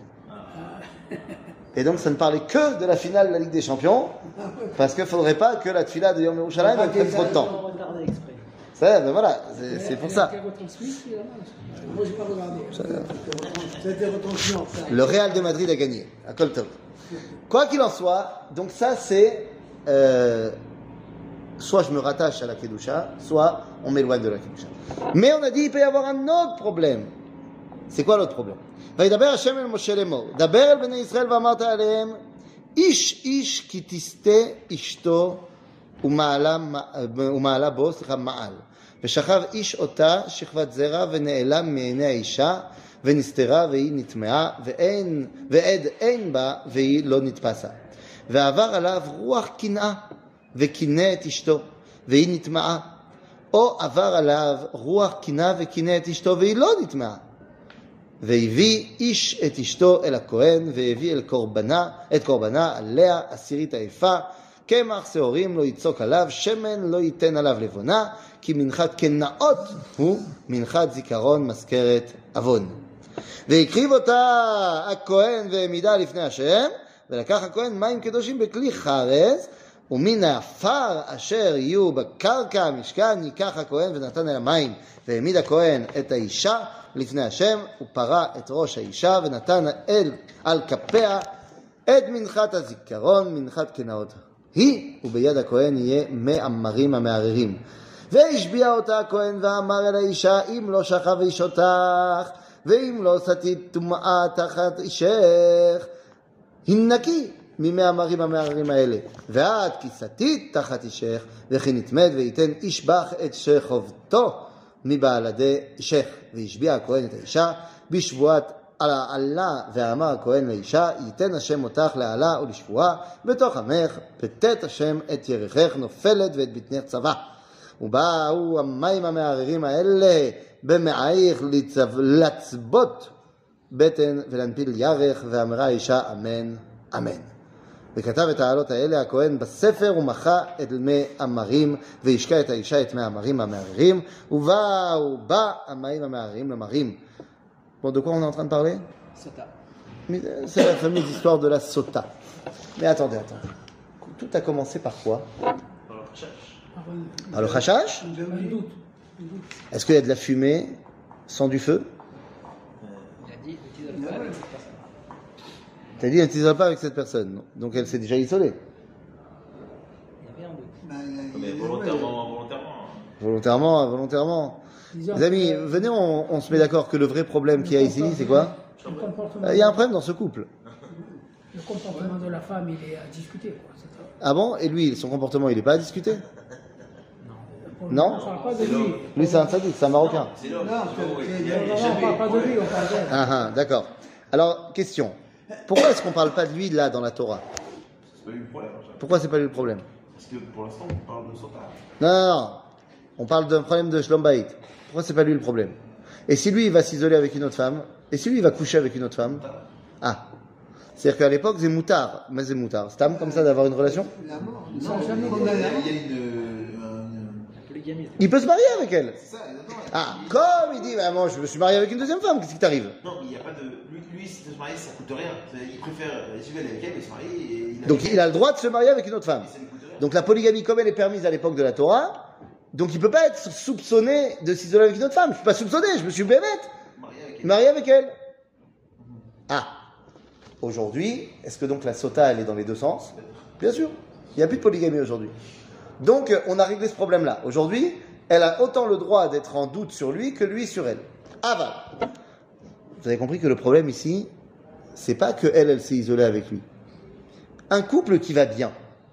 Speaker 2: Et donc ça ne parlait que de la finale de la Ligue des Champions parce qu'il ne faudrait pas que la tefila de Yom Yerushalayim elle prenne trop de temps. Ça, ben voilà, c'est, c'est pour ça.
Speaker 1: Moi, j'ai pas regardé.
Speaker 4: C'était retransmis en fait.
Speaker 2: Le Real de Madrid a gagné à Kol Tov. Quoi qu'il en soit, donc ça c'est euh, soit je me rattache à la Kedusha, soit on m'éloigne de la Kedusha. Mais on a dit il peut y avoir un autre problème. C'est quoi l'autre problème? וידבר השם אל משה לאמור, דבר אל בני ישראל ואמרת עליהם, איש איש כי תסטה אשתו ומעלה, ומעלה בו, סליחה, מעל. ושכב איש אותה שכבת זרע ונעלם מעיני האישה ונסתרה והיא נטמעה ואין, ועד אין בה והיא לא נתפסה. ועבר עליו רוח קנאה וקינא את אשתו והיא נטמעה. או עבר עליו רוח קנאה וקינא את אשתו והיא לא נטמעה. והביא איש את אשתו אל הכהן והביא אל קורבנה, את קורבנה עליה עשירית היפה, קמח שעורים לא יצוק עליו, שמן לא ייתן עליו לבונה, כי מנחת קנאות הוא מנחת זיכרון מזכרת עוון. והקריב אותה הכהן והעמידה לפני השם, ולקח הכהן מים קדושים בכלי חרס, ומן העפר אשר יהיו בקרקע המשכן ייקח הכהן ונתן אל המים, והעמיד הכהן את האישה לפני השם, ופרה את ראש האישה ונתן אל על כפיה את מנחת הזיכרון, מנחת קנאות היא, וביד הכהן יהיה מי אמרים המערערים. והשביע אותה הכהן ואמר אל האישה, אם לא שכב איש אותך, ואם לא סטית טומאה תחת אישך, הנקי ממי אמרים המערערים האלה. ואת כי סטית תחת אישך, וכי נתמד וייתן איש בך את שחובתו מבעלדי אישך. והשביע הכהן את האישה בשבועת עלה, ואמר הכהן לאישה, ייתן השם אותך לעלה ולשבועה בתוך עמך, פתת השם את ירכך נופלת ואת בטנך צבא. ובאו המים המערערים האלה במעייך לצבות בטן ולהנפיל ירך, ואמרה האישה אמן אמן. וכתב את העלות האלה הכהן בספר ומחה את מי אמרים, והשקע את האישה את מי אמרים המערערים, ובאו בא המים המערערים למרים. Bon, de quoi on est en train de parler?
Speaker 1: Sota.
Speaker 2: C'est la fameuse histoire de la sota. Mais attendez, attendez. Tout a commencé par quoi? Par le khashash?
Speaker 1: Un doute.
Speaker 2: Est-ce qu'il y a de la fumée sans du feu?
Speaker 5: Il a dit, utilise pas avec cette personne.
Speaker 2: T'as dit, elle n'utilise pas avec cette personne. Donc elle s'est déjà isolée.
Speaker 5: Il y avait un doute.
Speaker 4: Bah, il y a-
Speaker 3: Mais
Speaker 4: il y a-
Speaker 3: volontairement, volontairement.
Speaker 2: Volontairement, involontairement.
Speaker 1: Disons
Speaker 2: Les amis,
Speaker 1: que
Speaker 2: venez, on, on se met d'accord que le vrai problème qu'il y a ici, c'est quoi?
Speaker 1: le comportement,
Speaker 2: Euh, Il y a un problème dans ce couple.
Speaker 1: le comportement de la femme, il est à discuter. Quoi. C'est ça.
Speaker 2: Ah bon? Et lui, son comportement, il n'est pas à discuter?
Speaker 1: Pour le
Speaker 2: Non.
Speaker 1: moment, on ne parle pas de lui.
Speaker 2: Lui, c'est un sadique, c'est un Marocain.
Speaker 3: C'est l'homme.
Speaker 4: Non,
Speaker 3: c'est l'homme,
Speaker 4: c'est-
Speaker 3: oui.
Speaker 4: c'est-
Speaker 3: Il y a- il y a
Speaker 1: Non, on ne
Speaker 3: jamais-
Speaker 1: parle pas de lui, on parle d'elle.
Speaker 2: Ah ah, d'accord. Alors, question. Pourquoi est-ce qu'on ne parle pas de lui là dans la Torah?
Speaker 3: C'est pas lui le problème. ça.
Speaker 2: Pourquoi c'est pas lui le problème?
Speaker 3: Parce que pour l'instant, on parle de Sota.
Speaker 2: Non, non, non. On parle d'un problème de Shlom Bayit. Pourquoi c'est pas lui le problème? Et si lui, il va s'isoler avec une autre femme? Et si lui, il va coucher avec une autre femme? Ah. C'est-à-dire qu'à l'époque, c'est moutard. Mais c'est moutard. C'est comme ça d'avoir une relation?
Speaker 4: La mort.
Speaker 1: Ils
Speaker 4: Non,
Speaker 1: sont jamais
Speaker 4: comme
Speaker 3: Il y
Speaker 4: la-
Speaker 3: a
Speaker 4: la-
Speaker 3: il y a une. une-
Speaker 5: La polygamie, c'est
Speaker 2: Il peut se marier avec elle.
Speaker 3: C'est ça, exactement.
Speaker 2: Ah, comme il dit, bah, moi, je me suis marié avec une deuxième femme. Qu'est-ce qui t'arrive?
Speaker 3: Non, mais il n'y a pas de. Lui, lui si se marier, ça coûte rien. C'est- Il préfère. euh, Si elle est avec elle, il se marie et il a.
Speaker 2: Donc, il a le droit de se marier avec une autre femme.
Speaker 3: Et ça lui coûte rien.
Speaker 2: Donc, la polygamie, comme elle est permise à l'époque de la Torah, donc il peut pas être soupçonné de s'isoler avec une autre femme. Je suis pas soupçonné, je me suis bémette.
Speaker 3: Marié avec elle.
Speaker 2: Marié avec elle. Ah. Aujourd'hui, est-ce que donc la sota, elle est dans les deux sens? Bien sûr. Il n'y a plus de polygamie aujourd'hui. Donc, euh, on a réglé ce problème-là. Aujourd'hui, elle a autant le droit d'être en doute sur lui que lui sur elle. Ah bah. Vous avez compris que le problème ici, c'est pas que elle, elle s'est isolée avec lui. Un couple qui va bien,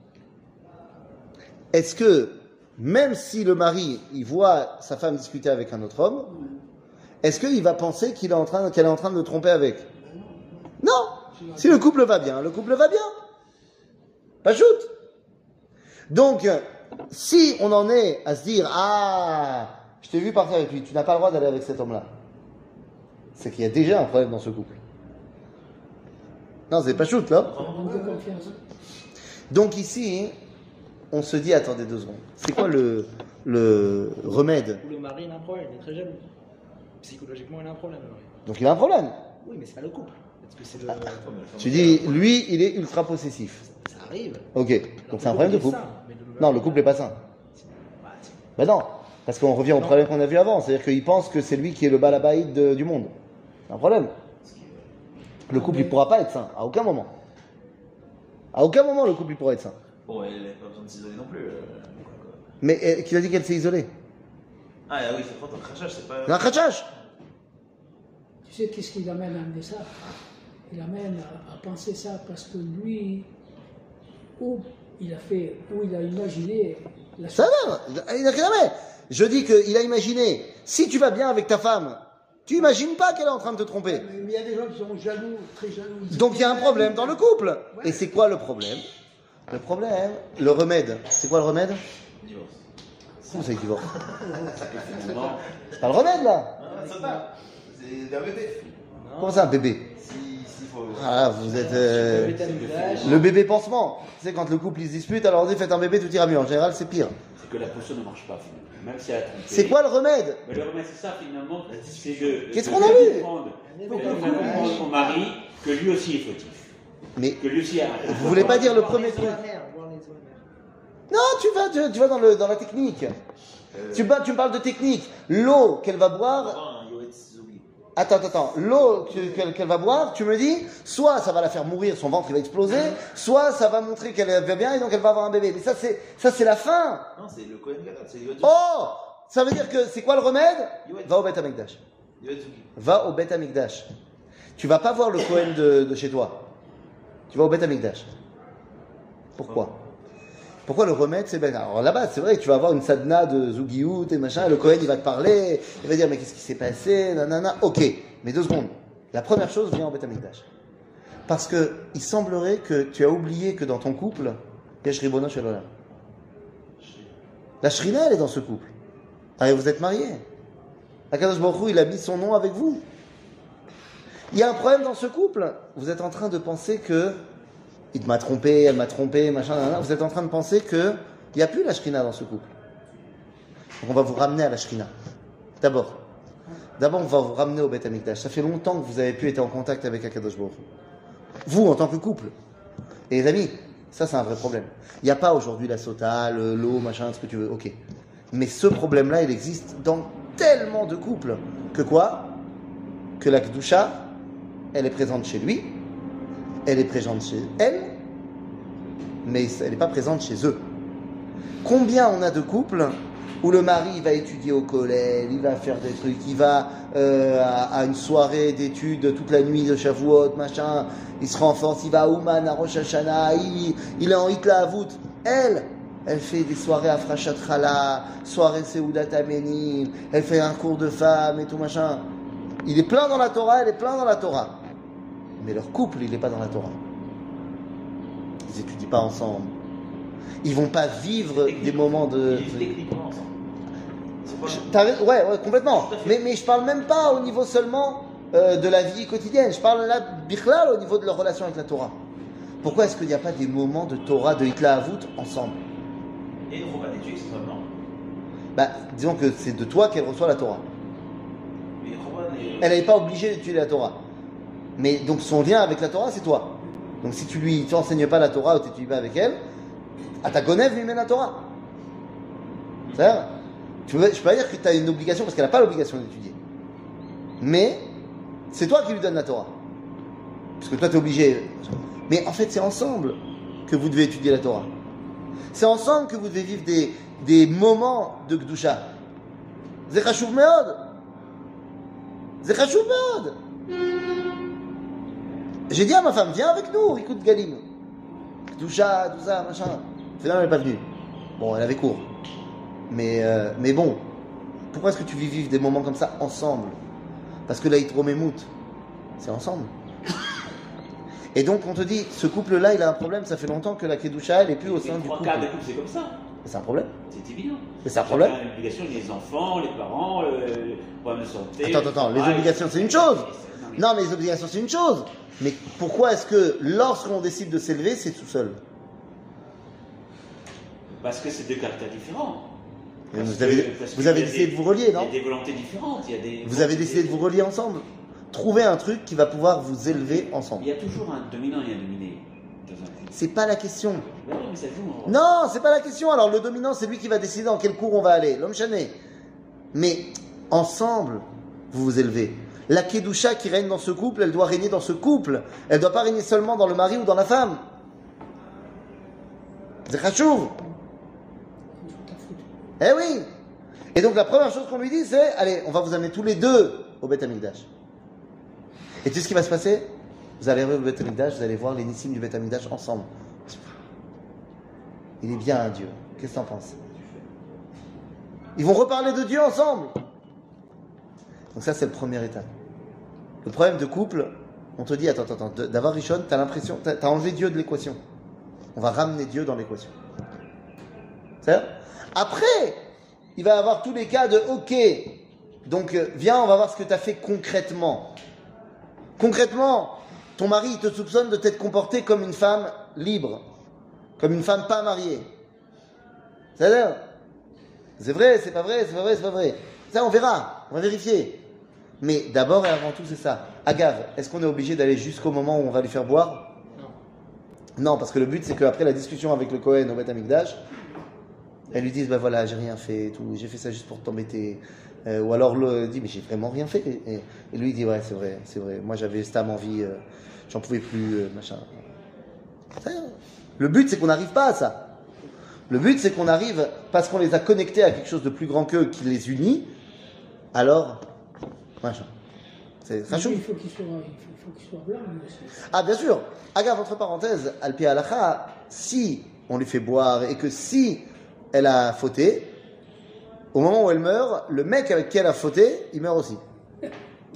Speaker 2: est-ce que, même si le mari, il voit sa femme discuter avec un autre homme, est-ce qu'il va penser qu'il est en train, qu'elle est en train de le tromper avec? Non. Si le couple va bien, le couple va bien. Pas shoot. Donc, si on en est à se dire, ah, je t'ai vu partir avec lui, tu n'as pas le droit d'aller avec cet homme-là. c'est qu'il y a déjà un problème dans ce couple. Non, c'est pas shoot, là.
Speaker 1: Manque de confiance.
Speaker 2: Donc ici, on se dit, attendez deux secondes, c'est quoi le, le remède?
Speaker 5: Ou le mari, il a un problème, il est très jaloux. Psychologiquement, il a un problème, le mari.
Speaker 2: Donc il a un problème.
Speaker 5: Oui, mais c'est pas le couple. Parce que c'est le.
Speaker 2: Tu dis, lui, il est ultra possessif.
Speaker 5: Ça arrive.
Speaker 2: Ok, donc c'est un problème de couple.
Speaker 5: Mais le-
Speaker 2: Non, le couple n'est pas sain.
Speaker 5: Bah, c'est-
Speaker 2: Ben non, parce qu'on revient au
Speaker 5: Non.
Speaker 2: problème qu'on a vu avant, c'est-à-dire qu'il pense que c'est lui qui est le balabaïd de- du monde. C'est un problème. Le couple, il pourra pas être sain, à aucun moment. À aucun moment, le couple, il pourra être sain.
Speaker 3: Bon, elle n'a pas besoin de s'isoler non plus. euh, quoi.
Speaker 2: Mais euh, qui a dit qu'elle s'est isolée?
Speaker 3: Ah oui, c'est trop ton crachage, c'est pas.
Speaker 2: Un crachage.
Speaker 1: Tu sais qu'est-ce qui l'amène à amener ça? Il amène à, à penser ça parce que lui, où il a fait, où il a imaginé la
Speaker 2: Ça va, il n'a rien à mettre. Je dis qu'il a imaginé, si tu vas bien avec ta femme, tu imagines pas qu'elle est en train de te tromper.
Speaker 4: Mais il y a des gens qui sont jaloux, très jaloux. Ils
Speaker 2: Donc il y a un problème dans le couple.
Speaker 4: Ouais.
Speaker 2: Et c'est quoi le problème? Le problème, le remède. C'est quoi le remède?
Speaker 3: Divorce.
Speaker 2: Comment ça, divorce?
Speaker 3: Finalement.
Speaker 2: C'est pas le remède là.
Speaker 3: Ah, ça va. C'est un bébé.
Speaker 2: Comment ça, un bébé?
Speaker 3: Si, si, faut.
Speaker 2: Ah, vous êtes euh,
Speaker 5: Le bétamidage.
Speaker 2: le bébé pansement. Tu sais, quand le couple il se dispute, alors on dit faites un bébé, tout ira mieux. En général, c'est pire.
Speaker 6: C'est que la potion ne marche pas, finalement. Même si elle a trompé.
Speaker 2: C'est quoi le remède?
Speaker 6: Mais le remède, c'est ça, finalement. C'est de.
Speaker 2: Qu'est-ce
Speaker 6: de
Speaker 2: qu'on a
Speaker 6: faire
Speaker 2: vu?
Speaker 6: comprendre- de faire comprendre à son mari que lui aussi est fautif.
Speaker 2: Mais
Speaker 6: Que lui aussi a.
Speaker 2: vous voulez pas dire le premier
Speaker 5: Voir
Speaker 2: truc?
Speaker 5: la mer, voir les eaux de mer.
Speaker 2: Non, tu vas, tu, tu vas dans, le, dans la technique. Tu, ba- tu me parles de technique. L'eau qu'elle va boire.
Speaker 3: Un Yoetz Zugi.
Speaker 2: Attends, attends, attends. L'eau que- qu'elle qu'elle va boire, tu me dis, soit ça va la faire mourir, son ventre il va exploser, soit ça va montrer qu'elle va bien et donc elle va avoir un bébé. Mais ça, c'est ça, c'est la fin.
Speaker 3: Non, c'est le Kohen Gadol, c'est Yoetz Zugi.
Speaker 2: Oh, ça veut dire que c'est quoi le remède? Va au Beth Amikdash.
Speaker 3: Yoetz Zugi.
Speaker 2: Va au Beth Amikdash. Tu vas pas voir le Kohen de, de chez toi. Tu vas au Beth Amikdash. Pourquoi? Pourquoi le remède c'est ben alors là-bas c'est vrai que tu vas avoir une sadhana de Zugiout et machin, le Kohen il va te parler, il va dire mais qu'est-ce qui s'est passé, nanana, ok, mais deux secondes. La première chose vient au Beth Amikdash. Parce que il semblerait que tu as oublié que dans ton couple, il y a Shribono Shel Olam. La Shrina elle est dans ce couple. Ah, et vous êtes mariés. Akadosh Baruch Hu, il a mis son nom avec vous. Il y a un problème dans ce couple. Vous êtes en train de penser que il m'a trompé, elle m'a trompé, machin, nanana. Vous êtes en train de penser que il n'y a plus la Shrina dans ce couple. Donc on va vous ramener à la Shrina. D'abord. D'abord, on va vous ramener au Beth Amikdash. Ça fait longtemps que vous avez pu être en contact avec Akadosh Baruch Hu. Vous, en tant que couple. Et les amis, ça c'est un vrai problème. Il n'y a pas aujourd'hui la sota, le- l'eau, machin, ce que tu veux, ok. Mais ce problème-là, il existe dans tellement de couples. Que quoi? Que la Kedusha, elle est présente chez lui, elle est présente chez elle, mais elle n'est pas présente chez eux. Combien on a de couples où le mari il va étudier au collège, il va faire des trucs, il va euh, à, à une soirée d'études toute la nuit de Shavuot, machin, il se renforce, il va à Ouman, à Rosh Hashanah, il, il est en Hitla Avut. Elle, elle fait des soirées à Frachat Chala, soirée Seudat Amenim, elle fait un cours de femmes et tout machin. Il est plein dans la Torah, elle est plein dans la Torah. Mais leur couple, il n'est pas dans la Torah. Ils n'étudient pas ensemble. Ils vont pas vivre des moments de...
Speaker 3: Ils vivent techniquement ensemble. C'est pas.
Speaker 2: T'as rais- ouais, ouais, complètement. Mais, mais je parle même pas au niveau seulement euh, de la vie quotidienne. Je parle là, bichlal, au niveau de leur relation avec la Torah. Pourquoi est-ce qu'il n'y a pas des moments de Torah, de Hitla Avut ensemble?
Speaker 3: Et il ne faut pas d'études, c'est vraiment.
Speaker 2: Bah, disons que c'est de toi qu'elle reçoit la Torah.
Speaker 3: Mais Roman est.
Speaker 2: Elle n'est pas obligée d'étudier la Torah. Mais donc son lien avec la Torah, c'est toi. Donc si tu lui tu enseignes pas la Torah ou tu n'étudies pas avec elle, à ta gonève lui mène la Torah. C'est-à-dire, tu peux, je peux pas dire que tu as une obligation parce qu'elle n'a pas l'obligation d'étudier. Mais c'est toi qui lui donnes la Torah. Puisque toi tu es obligé. Mais en fait c'est ensemble que vous devez étudier la Torah. C'est ensemble que vous devez vivre des, des moments de Gdusha. C'est chashuv meod. C'est chashuv meod. J'ai dit à ma femme, viens avec nous, Rikout Galim. Gdusha, tout ça, machin. Finalement, elle n'est pas venue. Bon, elle avait cours. Mais, euh, mais bon, pourquoi est-ce que tu vis vivre des moments comme ça ensemble? Parce que la Hitromemut, c'est ensemble. Et donc, on te dit, ce couple-là, il a un problème, ça fait longtemps que la Kedusha, elle n'est plus au sein
Speaker 6: Les
Speaker 2: du
Speaker 6: trois
Speaker 2: couple.
Speaker 6: quarts des couples, c'est comme ça.
Speaker 2: C'est un problème.
Speaker 6: C'est évident.
Speaker 2: Mais c'est un problème.
Speaker 6: Chacun a l'obligation, les enfants, les parents, le, le problème de santé.
Speaker 2: Attends, attends, les
Speaker 6: travail.
Speaker 2: obligations c'est une chose.
Speaker 6: Non, mais-
Speaker 2: Non, mais les obligations c'est une chose. Mais pourquoi est-ce que lorsqu'on décide de s'élever, c'est tout seul?
Speaker 6: Parce que c'est deux caractères différents.
Speaker 2: Mais
Speaker 6: Parce
Speaker 2: Vous avez,
Speaker 6: que- parce
Speaker 2: vous
Speaker 6: qu'il
Speaker 2: avez
Speaker 6: y a
Speaker 2: décidé
Speaker 6: des-
Speaker 2: de vous relier, non?
Speaker 6: Il y a des volontés différentes. Il y a des
Speaker 2: Vous avez décidé de vous relier ensemble. Trouvez un truc qui va pouvoir vous élever ensemble.
Speaker 6: Il y a toujours un dominant et un dominé dans un couple.
Speaker 2: C'est pas la question.
Speaker 6: Ouais, mais ça joue. hein.
Speaker 2: Non, c'est pas la question. Alors le dominant, c'est lui qui va décider dans quel cours on va aller. L'homme chané. Mais ensemble, vous vous élevez. La kedusha qui règne dans ce couple, elle doit régner dans ce couple. Elle doit pas régner seulement dans le mari ou dans la femme. C'est chachouv. Eh oui. Et donc la première chose qu'on lui dit, c'est allez, on va vous amener tous les deux au Beth Amikdash. Et tu sais ce qui va se passer? Vous allez arriver au Beth Amikdash, vous allez voir les nissim du Beth Amikdash ensemble. Il est bien un Dieu. Qu'est-ce que t'en penses? Ils vont reparler de Dieu ensemble. Donc ça, c'est le premier état. Le problème de couple, on te dit, attends, attends, attends, d'avoir Rishon, t'as l'impression, t'as, t'as enlevé Dieu de l'équation. On va ramener Dieu dans l'équation. C'est-à-dire, après, il va y avoir tous les cas de, ok, donc euh, viens, on va voir ce que t'as fait concrètement. Concrètement, ton mari, il te soupçonne de t'être comporté comme une femme libre, comme une femme pas mariée. C'est-à-dire, c'est vrai, c'est pas vrai, c'est pas vrai, c'est pas vrai. Ça, on verra, on va vérifier. Mais d'abord et avant tout, c'est ça. Agave, est-ce qu'on est obligé d'aller jusqu'au moment où on va lui faire boire? Non. Non, parce que le but, c'est qu'après la discussion avec le Kohen au Beth Amikdash, elle lui dise, ben voilà, j'ai rien fait, et tout, j'ai fait ça juste pour t'embêter. Euh, ou alors le dit, mais j'ai vraiment rien fait. Et, et lui, il dit, ouais, c'est vrai, c'est vrai. Moi, j'avais stam envie, euh, j'en pouvais plus, euh, machin. Ça, le but, c'est qu'on n'arrive pas à ça. Le but, c'est qu'on arrive, parce qu'on les a connectés à quelque chose de plus grand qu'eux, qui les unit, alors, machin. C'est
Speaker 1: Il
Speaker 2: rachou.
Speaker 1: faut qu'il soit, il faut, il faut qu'il soit blanc, lui aussi.
Speaker 2: Ah, bien sûr. Agave, entre parenthèses, Alpi Alacha, si on lui fait boire et que si elle a fauté, au moment où elle meurt, le mec avec qui elle a fauté, il meurt aussi.
Speaker 1: Pas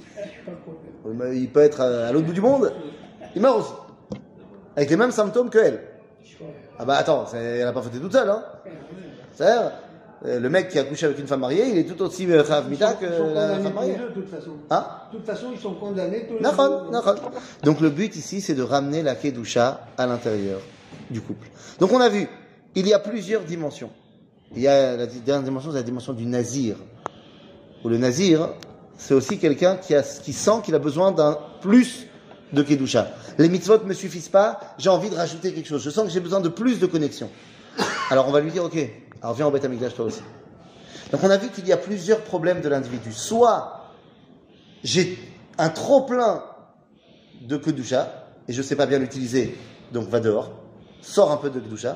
Speaker 1: de problème.
Speaker 2: Il peut être à l'autre bout du monde, il meurt aussi. Avec les mêmes symptômes que elle. Ah bah attends, c'est- elle n'a pas fauté toute seule, hein. C'est-à-dire, euh, le mec qui a couché avec une femme mariée, il est tout aussi euh, Chayav Mita que
Speaker 4: Ils sont
Speaker 2: la
Speaker 4: condamnés
Speaker 2: femme
Speaker 4: tous
Speaker 2: mariée.
Speaker 4: les deux, de toute façon.
Speaker 2: Hein?
Speaker 4: De toute façon, ils sont condamnés tous les
Speaker 2: Nachon,
Speaker 4: deux.
Speaker 2: nachon. Donc le but ici, c'est de ramener la Kedusha à l'intérieur du couple. Donc on a vu, il y a plusieurs dimensions. Il y a la dernière dimension, c'est la dimension du nazir. Où le nazir, c'est aussi quelqu'un qui, a, qui sent qu'il a besoin d'un plus de Kedusha. Les mitzvot ne me suffisent pas, j'ai envie de rajouter quelque chose. Je sens que j'ai besoin de plus de connexion. Alors on va lui dire, ok, alors viens au Beth Amikdash toi aussi. Donc on a vu qu'il y a plusieurs problèmes de l'individu. Soit j'ai un trop plein de Kedusha et je ne sais pas bien l'utiliser, donc va dehors, sors un peu de Kedusha,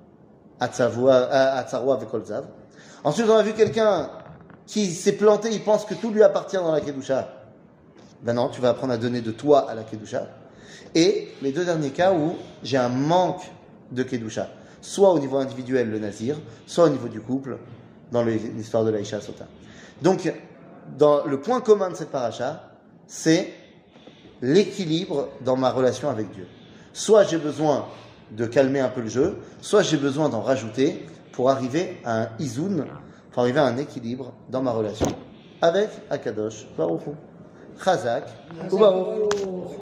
Speaker 2: Atzarua Vekolzav. Ensuite, on a vu quelqu'un qui s'est planté, il pense que tout lui appartient dans la Kedusha. Ben non, tu vas apprendre à donner de toi à la Kedusha. Et les deux derniers cas où j'ai un manque de Kedusha, soit au niveau individuel, le Nazir, soit au niveau du couple, dans l'histoire de l'Aïcha Sota. Donc, dans le point commun de cette paracha, c'est l'équilibre dans ma relation avec Dieu. Soit j'ai besoin de calmer un peu le jeu, soit j'ai besoin d'en rajouter pour arriver à un izoun, pour arriver à un équilibre dans ma relation avec Akadosh Baruch Hu. Chazak ou Baruch.